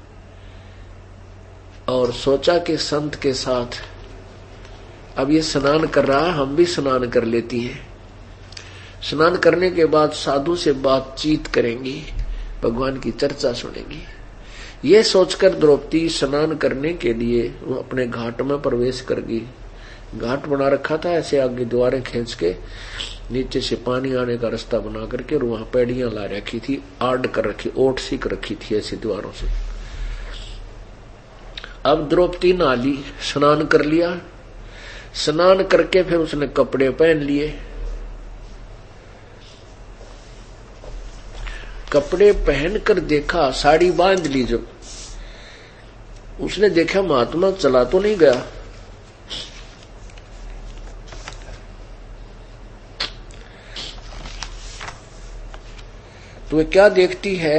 और सोचा कि संत के साथ अब ये स्नान कर रहा है, हम भी स्नान कर लेती हैं। स्नान करने के बाद साधु से बातचीत करेंगी, भगवान की चर्चा सुनेंगी। ये सोचकर द्रौपदी स्नान करने के लिए वो अपने घाट में प्रवेश कर गई। घाट बना रखा था, ऐसे आगे द्वारें खींच के नीचे से पानी आने का रास्ता बना करके, और वहां पैड़ियां ला रखी थी, आड़ कर रखी, ओट सीख रखी थी ऐसे द्वारों से। अब द्रौपदी नहा स्नान कर लिया। स्नान करके फिर उसने कपड़े पहन लिए कपड़े पहनकर देखा, साड़ी बांध ली, जब उसने देखा महात्मा चला तो नहीं गया। तो वे क्या देखती है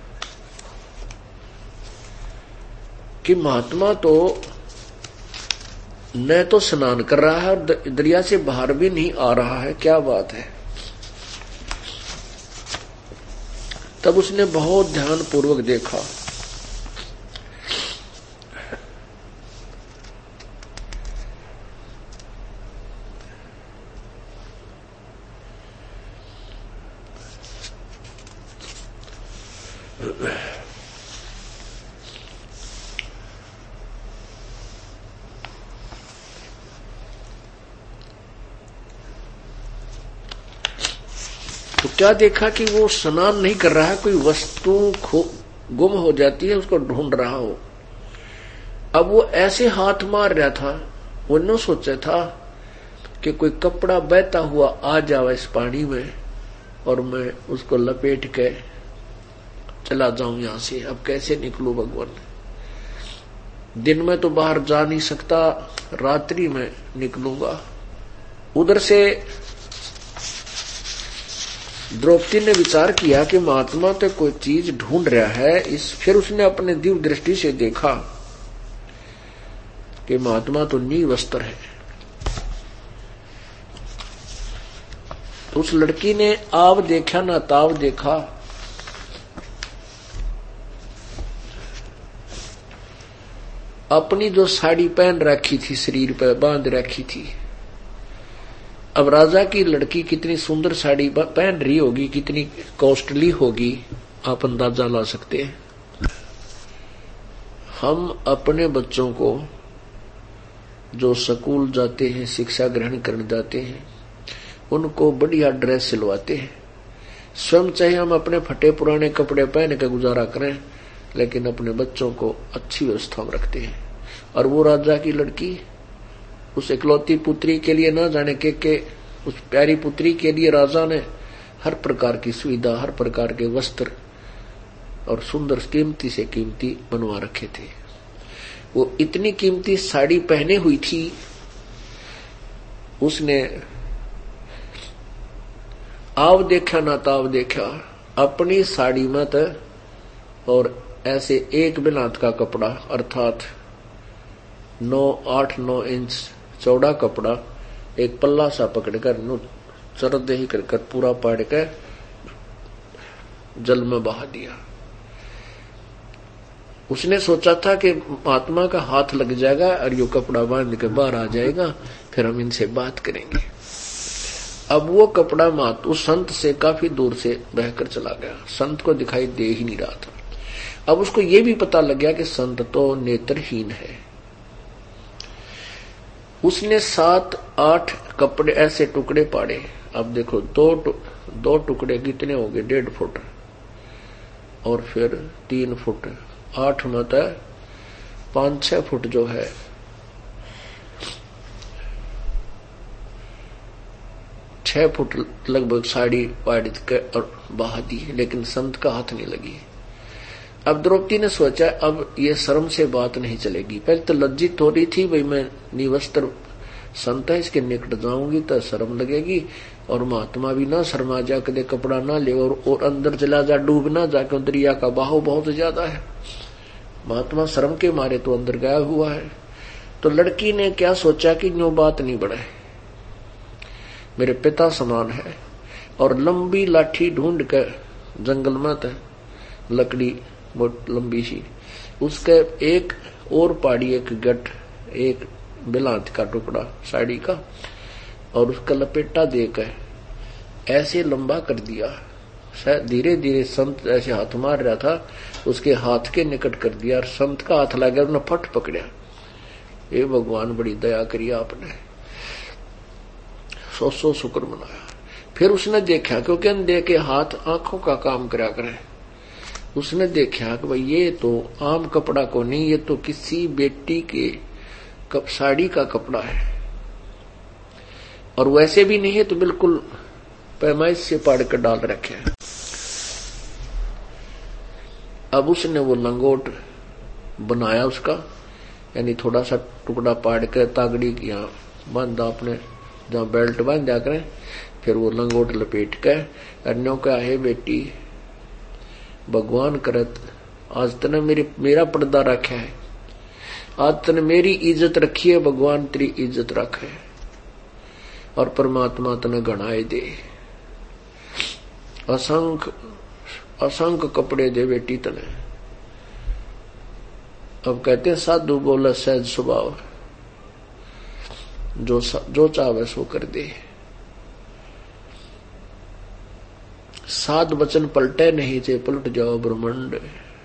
कि महात्मा तो न तो स्नान कर रहा है और दरिया से बाहर भी नहीं आ रहा है, क्या बात है। तब उसने बहुत ध्यान पूर्वक देखा। तो क्या देखा कि वो स्नान नहीं कर रहा है, कोई वस्तु गुम हो जाती है, उसको ढूंढ रहा हो। अब वो ऐसे हाथ मार रहा था, वो न सोचा था कि कोई कपड़ा बहता हुआ आ जाए इस पानी में और मैं उसको लपेट के चला जाऊं यहां से। अब कैसे निकलूं भगवान। दिन में तो बाहर जा नहीं सकता, रात्रि में निकलूंगा। उधर से द्रौपदी ने विचार किया कि महात्मा तो कोई चीज ढूंढ रहा है। फिर उसने अपने दिव्य दृष्टि से देखा कि महात्मा तो निर्वस्त्र है। तो उस लड़की ने आव देखा ना ताव देखा। अपनी जो साड़ी पहन रखी थी, शरीर पर बांध रखी थी, अब राजा की लड़की कितनी सुंदर साड़ी पहन रही होगी, कितनी कॉस्टली होगी, आप अंदाजा ला सकते हैं। हम अपने बच्चों को जो स्कूल जाते हैं, शिक्षा ग्रहण करने जाते हैं, उनको बढ़िया ड्रेस सिलवाते हैं। स्वयं चाहे हम अपने फटे पुराने कपड़े पहन के गुजारा करें, लेकिन अपने बच्चों को अच्छी व्यवस्था में रखते हैं। और वो राजा की लड़की उस इकलौती पुत्री के लिए न जाने के उस प्यारी पुत्री के लिए राजा ने हर प्रकार की सुविधा, हर प्रकार के वस्त्र और सुंदर कीमती से कीमती बनवा रखे थे। वो इतनी कीमती साड़ी पहने हुई थी, उसने आव देखा ना ताव देखा अपनी साड़ी मत। और ऐसे एक बिलात का कपड़ा अर्थात 8-9 इंच चौड़ा कपड़ा, एक पल्ला सा पकड़कर चरद ही कर पूरा पाड़ कर जल में बहा दिया। उसने सोचा था कि महात्मा का हाथ लग जाएगा और यो कपड़ा बांध के बाहर आ जाएगा, फिर हम इनसे बात करेंगे। अब वो कपड़ा उस संत से काफी दूर से बहकर चला गया, संत को दिखाई दे ही नहीं रहा था। अब उसको ये भी पता लग गया कि संत तो नेत्रहीन है। उसने 7-8 कपड़े ऐसे टुकड़े पाड़े। अब देखो दो टुकड़े कितने हो गए, 1.5 फुट और फिर 3 फुट, 8 में 5-6 फुट जो है, 6 फुट लगभग साड़ी पाड़ के और बहा दी, लेकिन संत का हाथ नहीं लगी। अब द्रौपदी ने सोचा अब ये शर्म से बात नहीं चलेगी। पहले तो लज्जित हो रही थी, भाई मैं निवस्त्र संत है, इसके निकट जाऊंगी तो शर्म लगेगी, और महात्मा भी ना शर्मा जा, कदे कपड़ा ना ले और अंदर चला जा, डूब ना जा, क्यों दरिया का बहाव बहुत ज्यादा है। महात्मा शर्म के मारे तो अंदर गया हुआ है। तो लड़की ने क्या सोचा कि न्यू बात नहीं बढ़े, मेरे पिता समान है, और लंबी लाठी ढूंढ कर जंगल में लकड़ी बहुत लंबी सी, उसके एक और पाड़ी, एक गठ, एक बिलात का टुकड़ा साड़ी का, और उसका लपेटा देकर ऐसे लंबा कर दिया। धीरे धीरे संत ऐसे हाथ मार रहा था, उसके हाथ के निकट कर दिया और संत का हाथ लग गया, उसने फट पकड़ा। ये भगवान बड़ी दया करी आपने, 100 शुक्र मनाया। फिर उसने देखा, क्योंकि अंधे के हाथ आंखों का काम करा करे, उसने देखा कि भाई ये तो आम कपड़ा को नहीं, ये तो किसी बेटी के साड़ी का कपड़ा है, और वैसे भी नहीं है तो बिल्कुल पैमाइश से पाड़ कर डाल रखे है। अब उसने वो लंगोट बनाया उसका, यानी थोड़ा सा टुकड़ा पाड़ कर तागड़ी की यहाँ बांधा, अपने जहाँ बेल्ट बांधा करें, फिर वो लंगोट लपेट कर अन्यों का है बेटी भगवान करत आज तने मेरा पर्दा रखा है, आज तने मेरी इज्जत रखी है, भगवान तेरी इज्जत रखे और परमात्मा तने गणाए दे, असंख्य कपड़े दे बेटी तने। अब कहते हैं साधु बोला सहज स्वभाव, जो चाहे सो कर दे। साध वचन पलटे नहीं चे पलट जाओ ब्रह्मांड।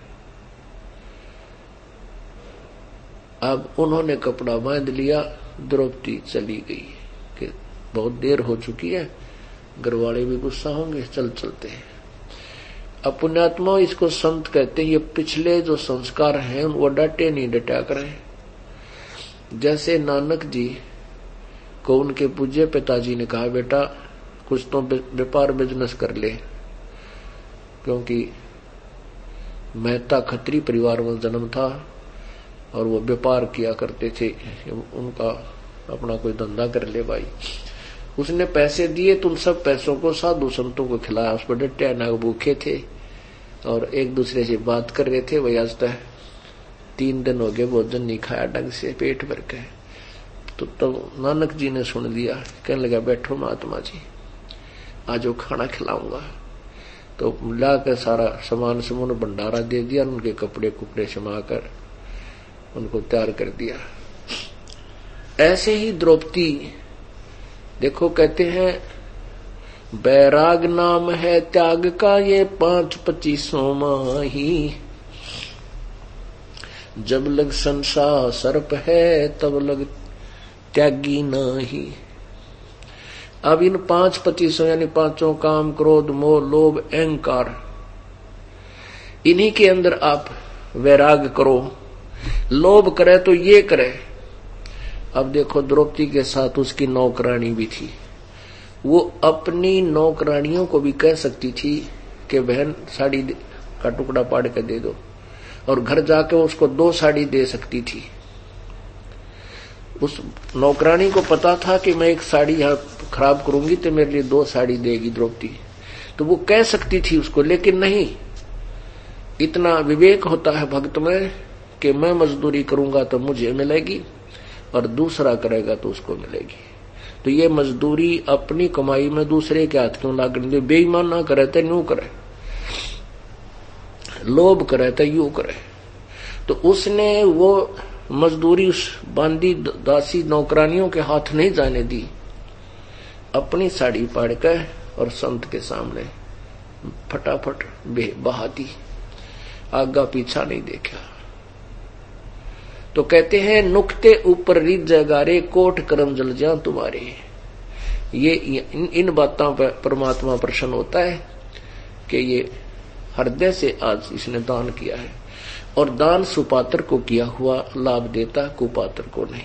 अब उन्होंने कपड़ा बांध लिया, द्रौपदी चली गई कि बहुत देर हो चुकी है, घर वाले भी गुस्सा होंगे, चलते हैं। अब पुण्यात्मा इसको संत कहते हैं, ये पिछले जो संस्कार हैं वो डटे नहीं डटा करें। जैसे नानक जी को उनके पूज्य पिताजी ने कहा बेटा कुछ तो व्यापार बिजनेस कर ले, क्योंकि मेहता खत्री परिवार में जन्म था और वो व्यापार किया करते थे, उनका अपना कोई धंधा कर ले भाई। उसने पैसे दिए तो उन सब पैसों को साधु संतों को खिलाया। उस पर डटे ना भूखे थे और एक दूसरे से बात कर रहे थे। वही आज तक 3 दिन हो गए भोजन नहीं खाया ढंग से, पेट भर के। तो नानक जी ने सुन लिया, कहने लगा बैठो महात्मा जी, आज वो खाना खिलाऊंगा। तो लाकर सारा सामान समून भंडारा दे दिया, उनके कपड़े कुपड़े समाकर उनको तैयार कर दिया। ऐसे ही द्रौपदी देखो कहते हैं बैराग नाम है त्याग का ये 5-25 माही, जब लग संसार सर्प है तब लग त्यागी नाही। अब इन 5-25 यानी 5 काम क्रोध मोह लोभ अहंकार, इन्हीं के अंदर आप वैराग करो। लोभ करे तो ये करे। अब देखो द्रौपदी के साथ उसकी नौकरानी भी थी, वो अपनी नौकरानियों को भी कह सकती थी कि बहन साड़ी का टुकड़ा पाड़ के दे दो, और घर जाके उसको 2 साड़ी दे सकती थी। उस नौकरानी को पता था कि मैं एक साड़ी यहाँ खराब करूंगी तो मेरे लिए 2 साड़ी देगी द्रौपदी, तो वो कह सकती थी उसको, लेकिन नहीं। इतना विवेक होता है भक्त में कि मैं मजदूरी करूंगा तो मुझे मिलेगी और दूसरा करेगा तो उसको मिलेगी। तो ये मजदूरी अपनी कमाई में दूसरे के हाथ क्यों लागने दे। बेईमान ना करे तो यूं करे, लोभ करे तो यूं करे। तो उसने वो मजदूरी उस बांदी दासी नौकरानियों के हाथ नहीं जाने दी, अपनी साड़ी पाड़ कर और संत के सामने फटाफट बहा दी, आगा पीछा नहीं देखा। तो कहते हैं नुक्ते ऊपर रिज जगारे कोट करम जल जा तुम्हारे। ये इन बातों पर परमात्मा प्रसन्न होता है कि ये हृदय से आज इसने दान किया है, और दान सुपात्र को किया हुआ लाभ देता, कुपात्र को नहीं।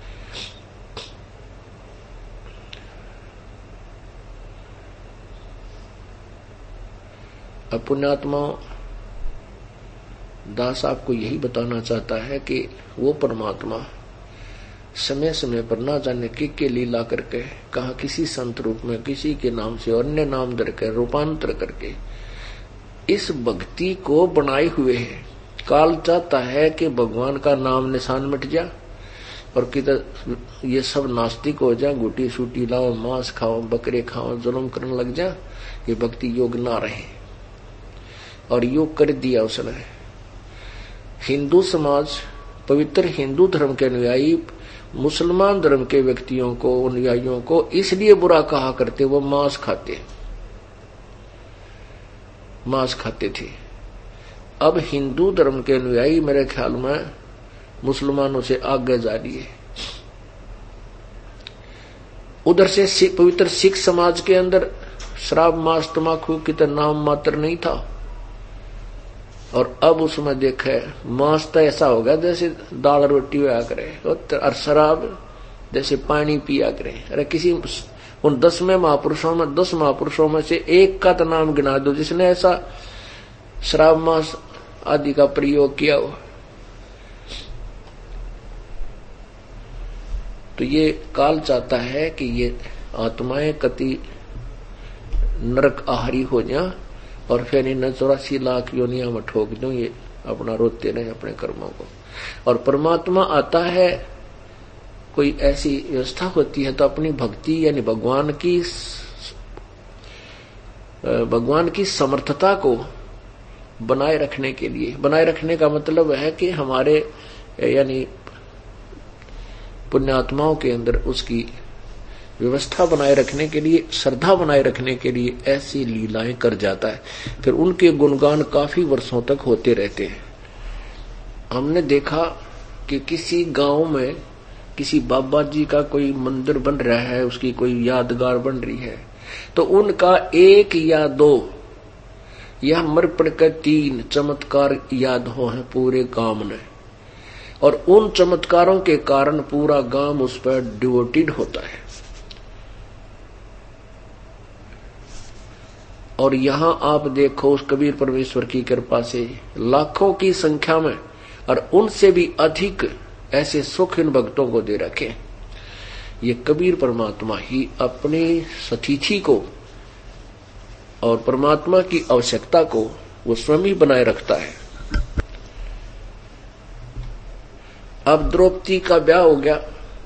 अब पुण्यात्मा दास आपको यही बताना चाहता है कि वो परमात्मा समय समय पर ना जाने के लीला करके, कहा किसी संत रूप में किसी के नाम से और अन्य नाम धर कर रूपांतर करके इस भक्ति को बनाए हुए है। काल चाहता है कि भगवान का नाम निशान मिट जा और किधर ये सब नास्तिक हो जाए, गुटी सूटी लाओ, मांस खाओ, बकरे खाओ, जुल्म करने लग जा, ये भक्ति योग ना रहे। और योग कर दिया उसने। हिंदू समाज, पवित्र हिंदू धर्म के अनुयायी मुसलमान धर्म के व्यक्तियों को, अनुयायियों को इसलिए बुरा कहा करते, वो मांस खाते थे। अब हिंदू धर्म के अनुयायी मेरे ख्याल में मुसलमानों से आगे जा रही है। उधर से पवित्र सिख समाज के अंदर शराब मांस तमाकू की तो नाम मात्र नहीं था, और अब उसमें देखे मांस तो ऐसा होगा जैसे दाल रोटी हुआ करे, और शराब जैसे पानी पिया करे। अरे किसी उन 10 महापुरुषों में से एक का तो नाम गिना दो जिसने ऐसा शराब मांस आदि का प्रयोग किया हो। तो ये काल चाहता है कि ये आत्माएं कति नरक आहारी हो जाए और फिर इन 84 लाख योनिया में ठोक दूं, ये अपना रोते रहे अपने कर्मों को। और परमात्मा आता है, कोई ऐसी व्यवस्था होती है तो अपनी भक्ति यानी भगवान की समर्थता को बनाए रखने के लिए, बनाए रखने का मतलब है कि हमारे यानी पुण्यात्माओं के अंदर उसकी व्यवस्था बनाए रखने के लिए, श्रद्धा बनाए रखने के लिए ऐसी लीलाएं कर जाता है। फिर उनके गुणगान काफी वर्षों तक होते रहते हैं। हमने देखा कि किसी गांव में किसी बाबा जी का कोई मंदिर बन रहा है, उसकी कोई यादगार बन रही है, तो उनका 1 या 2 या मर पड़ कर 3 चमत्कार याद हो हैं पूरे गांव में, और उन चमत्कारों के कारण पूरा गांव उस पर डिवोटेड होता है। और यहां आप देखो उस कबीर परमेश्वर की कृपा से लाखों की संख्या में और उनसे भी अधिक ऐसे सुख इन भक्तों को दे रखे। ये कबीर परमात्मा ही अपनी सतिथि को और परमात्मा की आवश्यकता को वो स्वयं ही बनाए रखता है। अब द्रौपदी का ब्याह हो गया,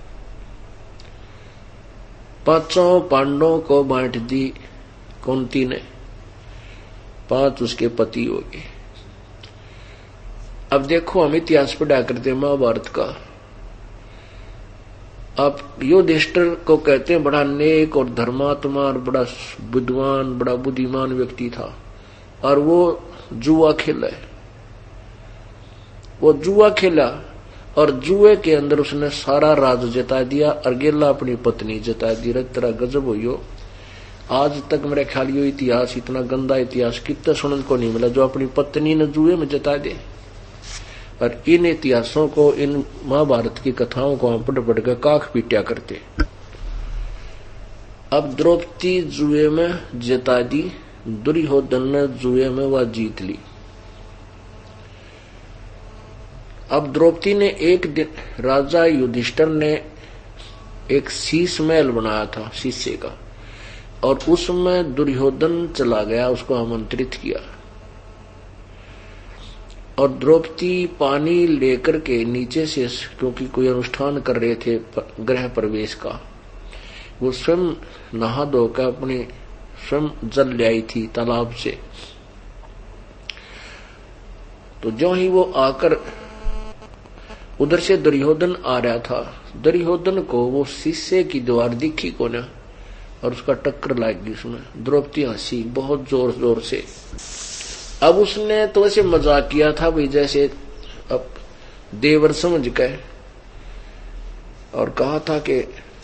5 पांडवों को बांट दी कुंती ने, 5 उसके पति हो गए। अब देखो हम इतिहास पढ़ा करते महाभारत का। अब युधिष्ठिर को कहते हैं बड़ा नेक और धर्मात्मा और बड़ा विद्वान, बड़ा बुद्धिमान व्यक्ति था, और वो जुआ खेला। वो जुआ खेला और जुए के अंदर उसने सारा राज जता दिया और गेला अपनी पत्नी जता दी। तेरा गजब हो। आज तक मेरे ख्याल ये इतिहास, इतना गंदा इतिहास कितना सुनने को नहीं मिला जो अपनी पत्नी ने जुए में जता दे। और इन इतिहासों को, इन महाभारत की कथाओं को हम पढ़ कर काख पीटा करते। अब द्रौपदी जुए में जता दी, दुर्योधन ने जुए में वह जीत ली। अब द्रौपदी ने एक दिन, राजा युधिष्ठिर ने एक शीश महल बनाया था शीशे का, और उसमें दुर्योधन चला गया, उसको आमंत्रित किया। और द्रौपदी पानी लेकर के नीचे से, क्योंकि कोई अनुष्ठान कर रहे थे गृह प्रवेश का, वो स्वयं नहा धोकर अपने स्वयं जल ले आई थी तालाब से। तो जो ही वो आकर उधर से दुर्योधन आ रहा था, दुर्योधन को वो शीशे की दीवार दिखी को ना, और उसका टक्कर लग गई उसमें। द्रौपदी हंसी बहुत जोर जोर से। अब उसने तो ऐसे मजाक किया था भाई जैसे अब देवर समझ के, और कहा था कि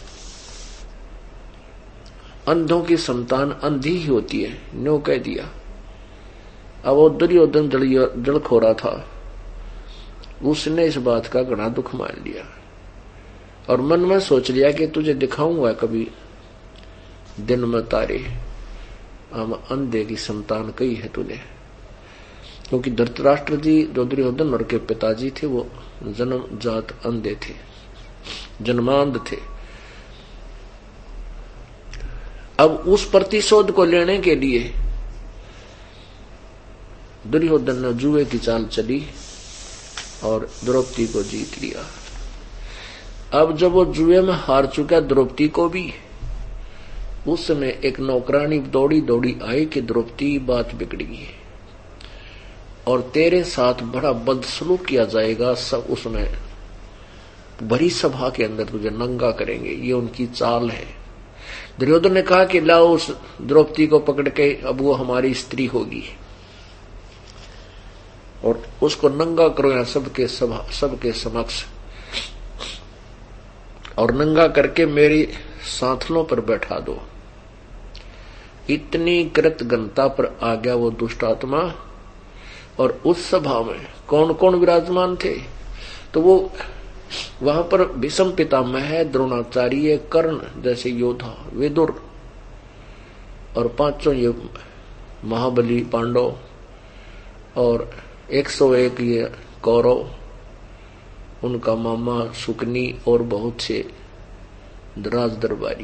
अंधों की संतान अंधी ही होती है, न्यो कह दिया। अब वो दुर्योधन जल खो रहा था, उसने इस बात का घना दुख मान लिया और मन में सोच लिया कि तुझे दिखाऊंगा कभी दिन में तारे, हम अंधे की संतान कही है तूने। क्योंकि धृतराष्ट्र जी जो दुर्योधन और के पिताजी थे वो जन्म जात अंधे थे, जन्मांध थे। अब उस प्रतिशोध को लेने के लिए दुर्योधन ने जुए की चाल चली और द्रौपदी को जीत लिया। अब जब वो जुए में हार चुका द्रौपदी को भी, उस समय एक नौकरानी दौड़ी दौड़ी आई कि द्रौपदी बात बिगड़ गई और तेरे साथ बड़ा बदसलूक किया जाएगा, सब उसमें भरी सभा के अंदर तुझे नंगा करेंगे, ये उनकी चाल है। दुर्योधन ने कहा कि लाओ उस द्रौपदी को पकड़ के, अब वो हमारी स्त्री होगी और उसको नंगा करो यहाँ सबके समक्ष, और नंगा करके मेरी सांथलों पर बैठा दो। इतनी कृतज्ञता पर आ गया वो दुष्ट आत्मा। और उस सभा में कौन कौन विराजमान थे? तो वो वहां पर भीष्म पितामह, द्रोणाचार्य, कर्ण जैसे योद्धा, विदुर और 5 ये महाबली पांडव और 101 ये कौरव, उनका मामा सुकनी और बहुत से राज दरबारी।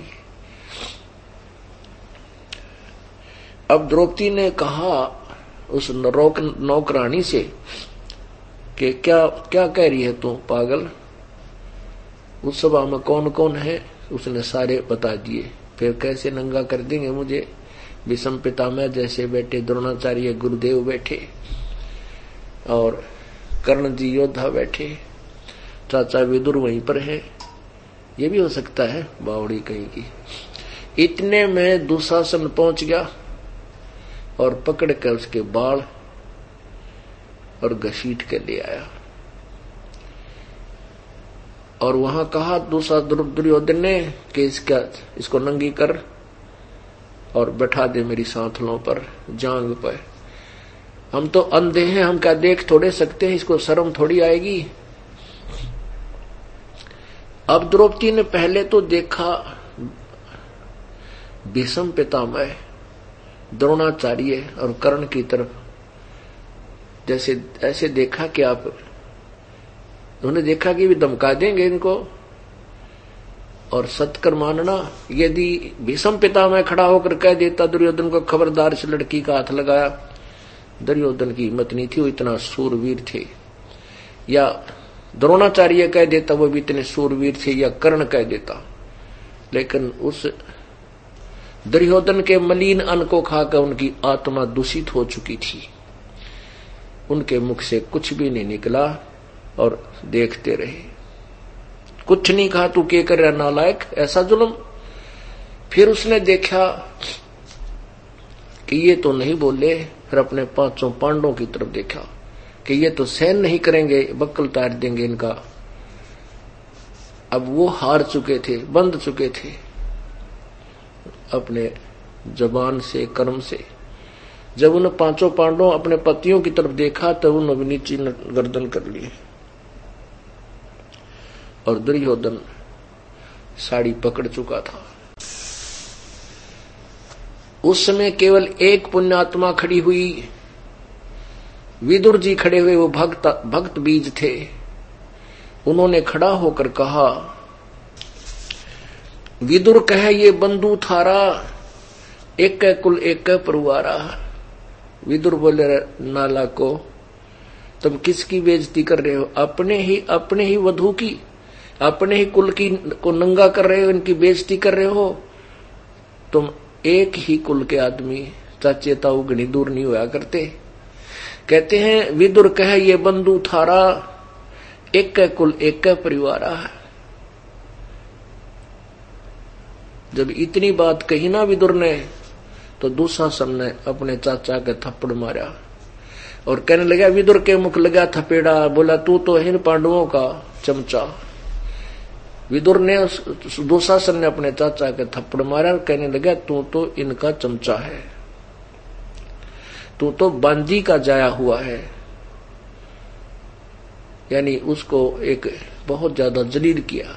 अब द्रौपदी ने कहा उस नौकरानी से कि क्या क्या कह रही है तू पागल, उस सभा में कौन कौन है? उसने सारे बता दिए। फिर कैसे नंगा कर देंगे मुझे? भीष्म पितामह जैसे बैठे, द्रोणाचार्य गुरुदेव बैठे और कर्ण जी योद्धा बैठे, चाचा विदुर वहीं पर है। ये भी हो सकता है बावड़ी कहीं की। इतने में दुशासन पहुंच गया और पकड़ कर उसके बाल और घसीट के ले आया और वहां कहा दूसरा दुर्योधन ने कि इसको नंगी कर और बैठा दे मेरी सांथलों पर, जांग पर। हम तो अंधे हैं, हम क्या देख थोड़े सकते हैं? इसको शर्म थोड़ी आएगी। अब द्रौपदी ने पहले तो देखा भीष्म पितामह, द्रोणाचार्य और कर्ण की तरफ, जैसे ऐसे देखा कि आप, उन्होंने देखा कि भी धमका देंगे इनको और सत्कर मानना। यदि भीष्म पितामह खड़ा होकर कह देता दुर्योधन को खबरदार इस लड़की का हाथ लगाया, दुर्योधन की हिम्मत नहीं थी, वो इतना सूरवीर थे। या द्रोणाचार्य कह देता, वो भी इतने सूरवीर थे। या कर्ण कह देता, लेकिन उस दुर्योधन के मलिन अन्न को खाकर उनकी आत्मा दूषित हो चुकी थी। उनके मुख से कुछ भी नहीं निकला और देखते रहे। कुछ नहीं कहा, तू क्या कर रहा नालायक, ऐसा जुल्म। फिर उसने देखा कि ये तो नहीं बोले, फिर अपने 500 पांडवों की तरफ देखा कि ये तो सहन नहीं करेंगे, बक्कल तार देंगे इनका। अब वो हार चुके थे, बंध चुके थे अपने जबान से, कर्म से। जब उन 5 पांडवों अपने पतियों की तरफ देखा तब उन्होंने नीचे गर्दन कर ली और दुर्योधन साड़ी पकड़ चुका था। उस समय केवल एक पुण्यात्मा खड़ी हुई, विदुर जी खड़े हुए, वो भक्त बीज थे। उन्होंने खड़ा होकर कहा, विदुर कहे ये बंधु थारा, एक कुल एक परिवारा। विदुर बोले, नाला को तुम किसकी बेइज्जती कर रहे हो? अपने ही वधू की, अपने ही कुल की को नंगा कर रहे हो, इनकी बेइज्जती कर रहे हो। तुम एक ही कुल के आदमी, चाचे ताऊ घनी दूर नहीं होया करते। कहते हैं विदुर कहे ये बंधु थारा, एक कुल एक परिवारा। जब इतनी बात कही ना विदुर ने, तो दुशासन ने अपने चाचा के थप्पड़ मारा और कहने लगा, विदुर के मुख लगा थपेड़ा, बोला तू तो है पांडवों का चमचा। विदुर ने, दुशासन ने अपने चाचा के थप्पड़ मारा और कहने लगा, तू तो इनका चमचा है, तू तो बांदी का जाया हुआ है। यानी उसको एक बहुत ज्यादा जलील किया।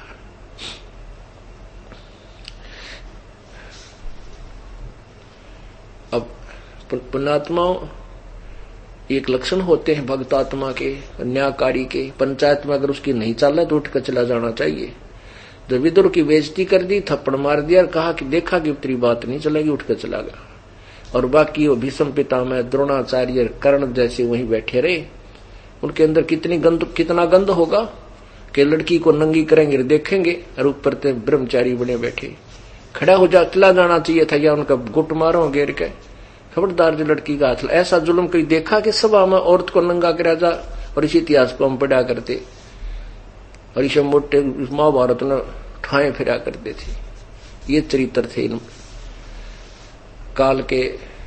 अब पुण्यात्माओं एक लक्षण होते हैं भक्त आत्मा के, न्यायकारी के। पंचायत में अगर उसकी नहीं चल रहा तो उठकर चला जाना चाहिए। जब विदुर की बेइज्जती कर दी, थप्पड़ मार दिया और कहा कि देखा कि तेरी बात नहीं चलेगी, उठकर चला गया। और बाकी वो भीष्म पितामह, द्रोणाचार्य, कर्ण जैसे वहीं बैठे रहे। उनके अंदर कितना गंध होगा कि लड़की को नंगी करेंगे, देखेंगे और ऊपर से ब्रह्मचारी बने बैठे। खड़ा हो जा, चला जाना चाहिए था, या उनका गुट मारो घेर के, खबरदार जो लड़की का हाथ। ऐसा जुल्म कहीं देखा कि सभा में औरत को नंगा कर जा? और इसी इतिहास को हम पढ़ा करते और इसे मोटे महाभारत ने ठाए फिरा करते थे। ये चरित्र थे इन काल के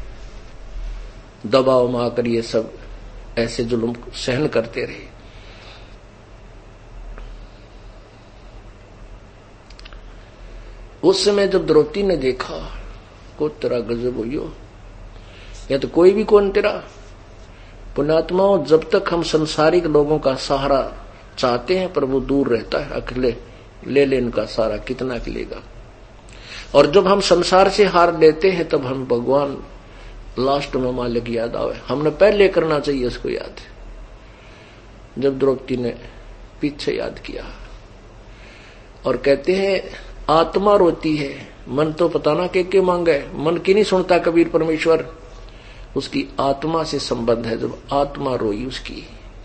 दबाव में आकर ये सब ऐसे जुल्म सहन करते रहे। उस समय जब द्रौपदी ने देखा, को तेरा गजब हुई, या तो कोई भी कौन तेरा। पुण्यात्माओं, जब तक हम संसारिक लोगों का सहारा चाहते हैं पर वो दूर रहता है, अकेले ले इनका सहारा कितना लेगा। और जब हम संसार से हार लेते हैं तब हम भगवान लास्ट में मालिक याद आवे। हमने पहले करना चाहिए उसको याद। जब द्रौपदी ने पीछे याद किया और कहते हैं आत्मा रोती है, मन तो पता ना के मांगे, मन की नहीं सुनता कबीर परमेश्वर, उसकी आत्मा से संबंध है। जब आत्मा रोई उसकी,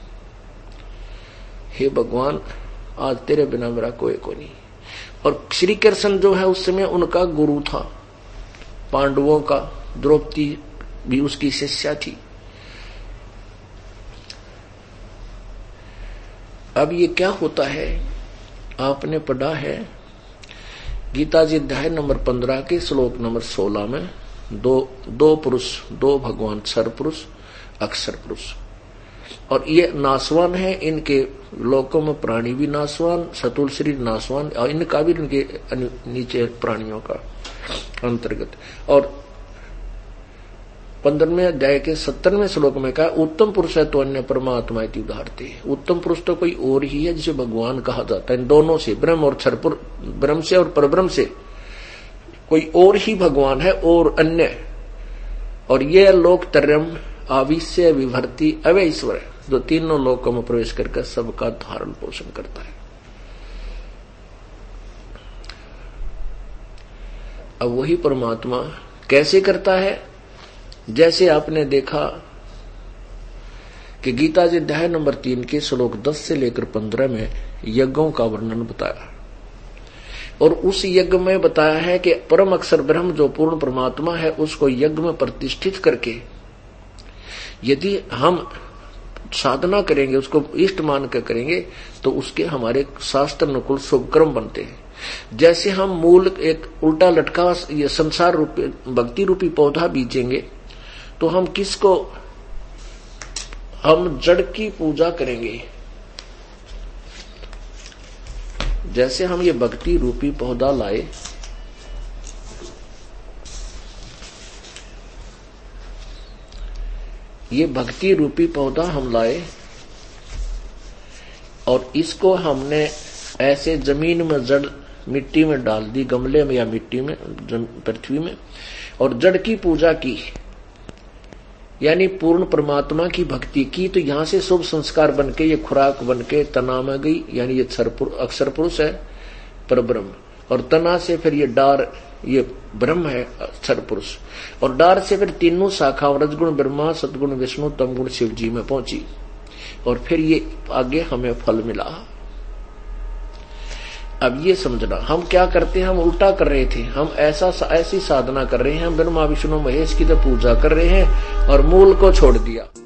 हे भगवान आज तेरे बिना मेरा कोई नहीं। और श्री कृष्ण जो है उस समय उनका गुरु था, पांडवों का, द्रौपदी भी उसकी शिष्या थी। अब ये क्या होता है, आपने पढ़ा है गीता जी अध्याय नंबर 15 के श्लोक नंबर 16 में दो पुरुष, दो भगवान, सर पुरुष अक्षर पुरुष, और ये नासवान है, इनके लोकों में प्राणी भी नासवान, सतुल शरीर नासवान, और इनका भी इनके नीचे प्राणियों का अंतर्गत। और 15वें अध्याय के 17वें श्लोक में कहा उत्तम पुरुष है तो अन्य परमात्मा इति उदाहरते। उत्तम पुरुष तो कोई और ही है जिसे भगवान कहा जाता है। इन दोनों से, ब्रह्म और क्षरपुर, ब्रह्म से और परब्रह्म से कोई और ही भगवान है और अन्य। और ये लोक त्रयम आविश्य विभर्ति अवैश्वर, जो तीनों लोकों में प्रवेश करके सबका धारण पोषण करता है। अब वही परमात्मा कैसे करता है, जैसे आपने देखा कि गीता जी अध्याय नंबर 3 के श्लोक 10 से लेकर 15 में यज्ञों का वर्णन बताया, और उस यज्ञ में बताया है कि परम अक्षर ब्रह्म जो पूर्ण परमात्मा है उसको यज्ञ में प्रतिष्ठित करके यदि हम साधना करेंगे, उसको इष्ट मान कर करेंगे, तो उसके हमारे शास्त्र अनुकूल शुभ कर्म बनते हैं। जैसे हम मूल एक उल्टा लटका ये संसार रूपी भक्ति रूपी पौधा बीजेंगे, तो हम किसको, हम जड़ की पूजा करेंगे। जैसे हम ये भक्ति रूपी पौधा लाए, ये भक्ति रूपी पौधा हम लाए और इसको हमने ऐसे जमीन में जड़ मिट्टी में डाल दी, गमले में या मिट्टी में, पृथ्वी में, और जड़ की पूजा की, यानी पूर्ण परमात्मा की भक्ति की, तो यहां से शुभ संस्कार बनके ये खुराक बनके तना में गई, यानी ये अक्षर पुरुष है परब्रह्म, और तना से फिर ये डार, ये ब्रह्म है अक्षर पुरुष, और डार से फिर तीनों शाखा रजगुण ब्रह्मा, सदगुण विष्णु, तमगुण शिव जी में पहुंची, और फिर ये आगे हमें फल मिला। अब ये समझना, हम क्या करते हैं, हम उल्टा कर रहे थे, हम ऐसी साधना कर रहे हैं, हम ब्रह्मा विष्णु महेश की तो पूजा कर रहे हैं और मूल को छोड़ दिया।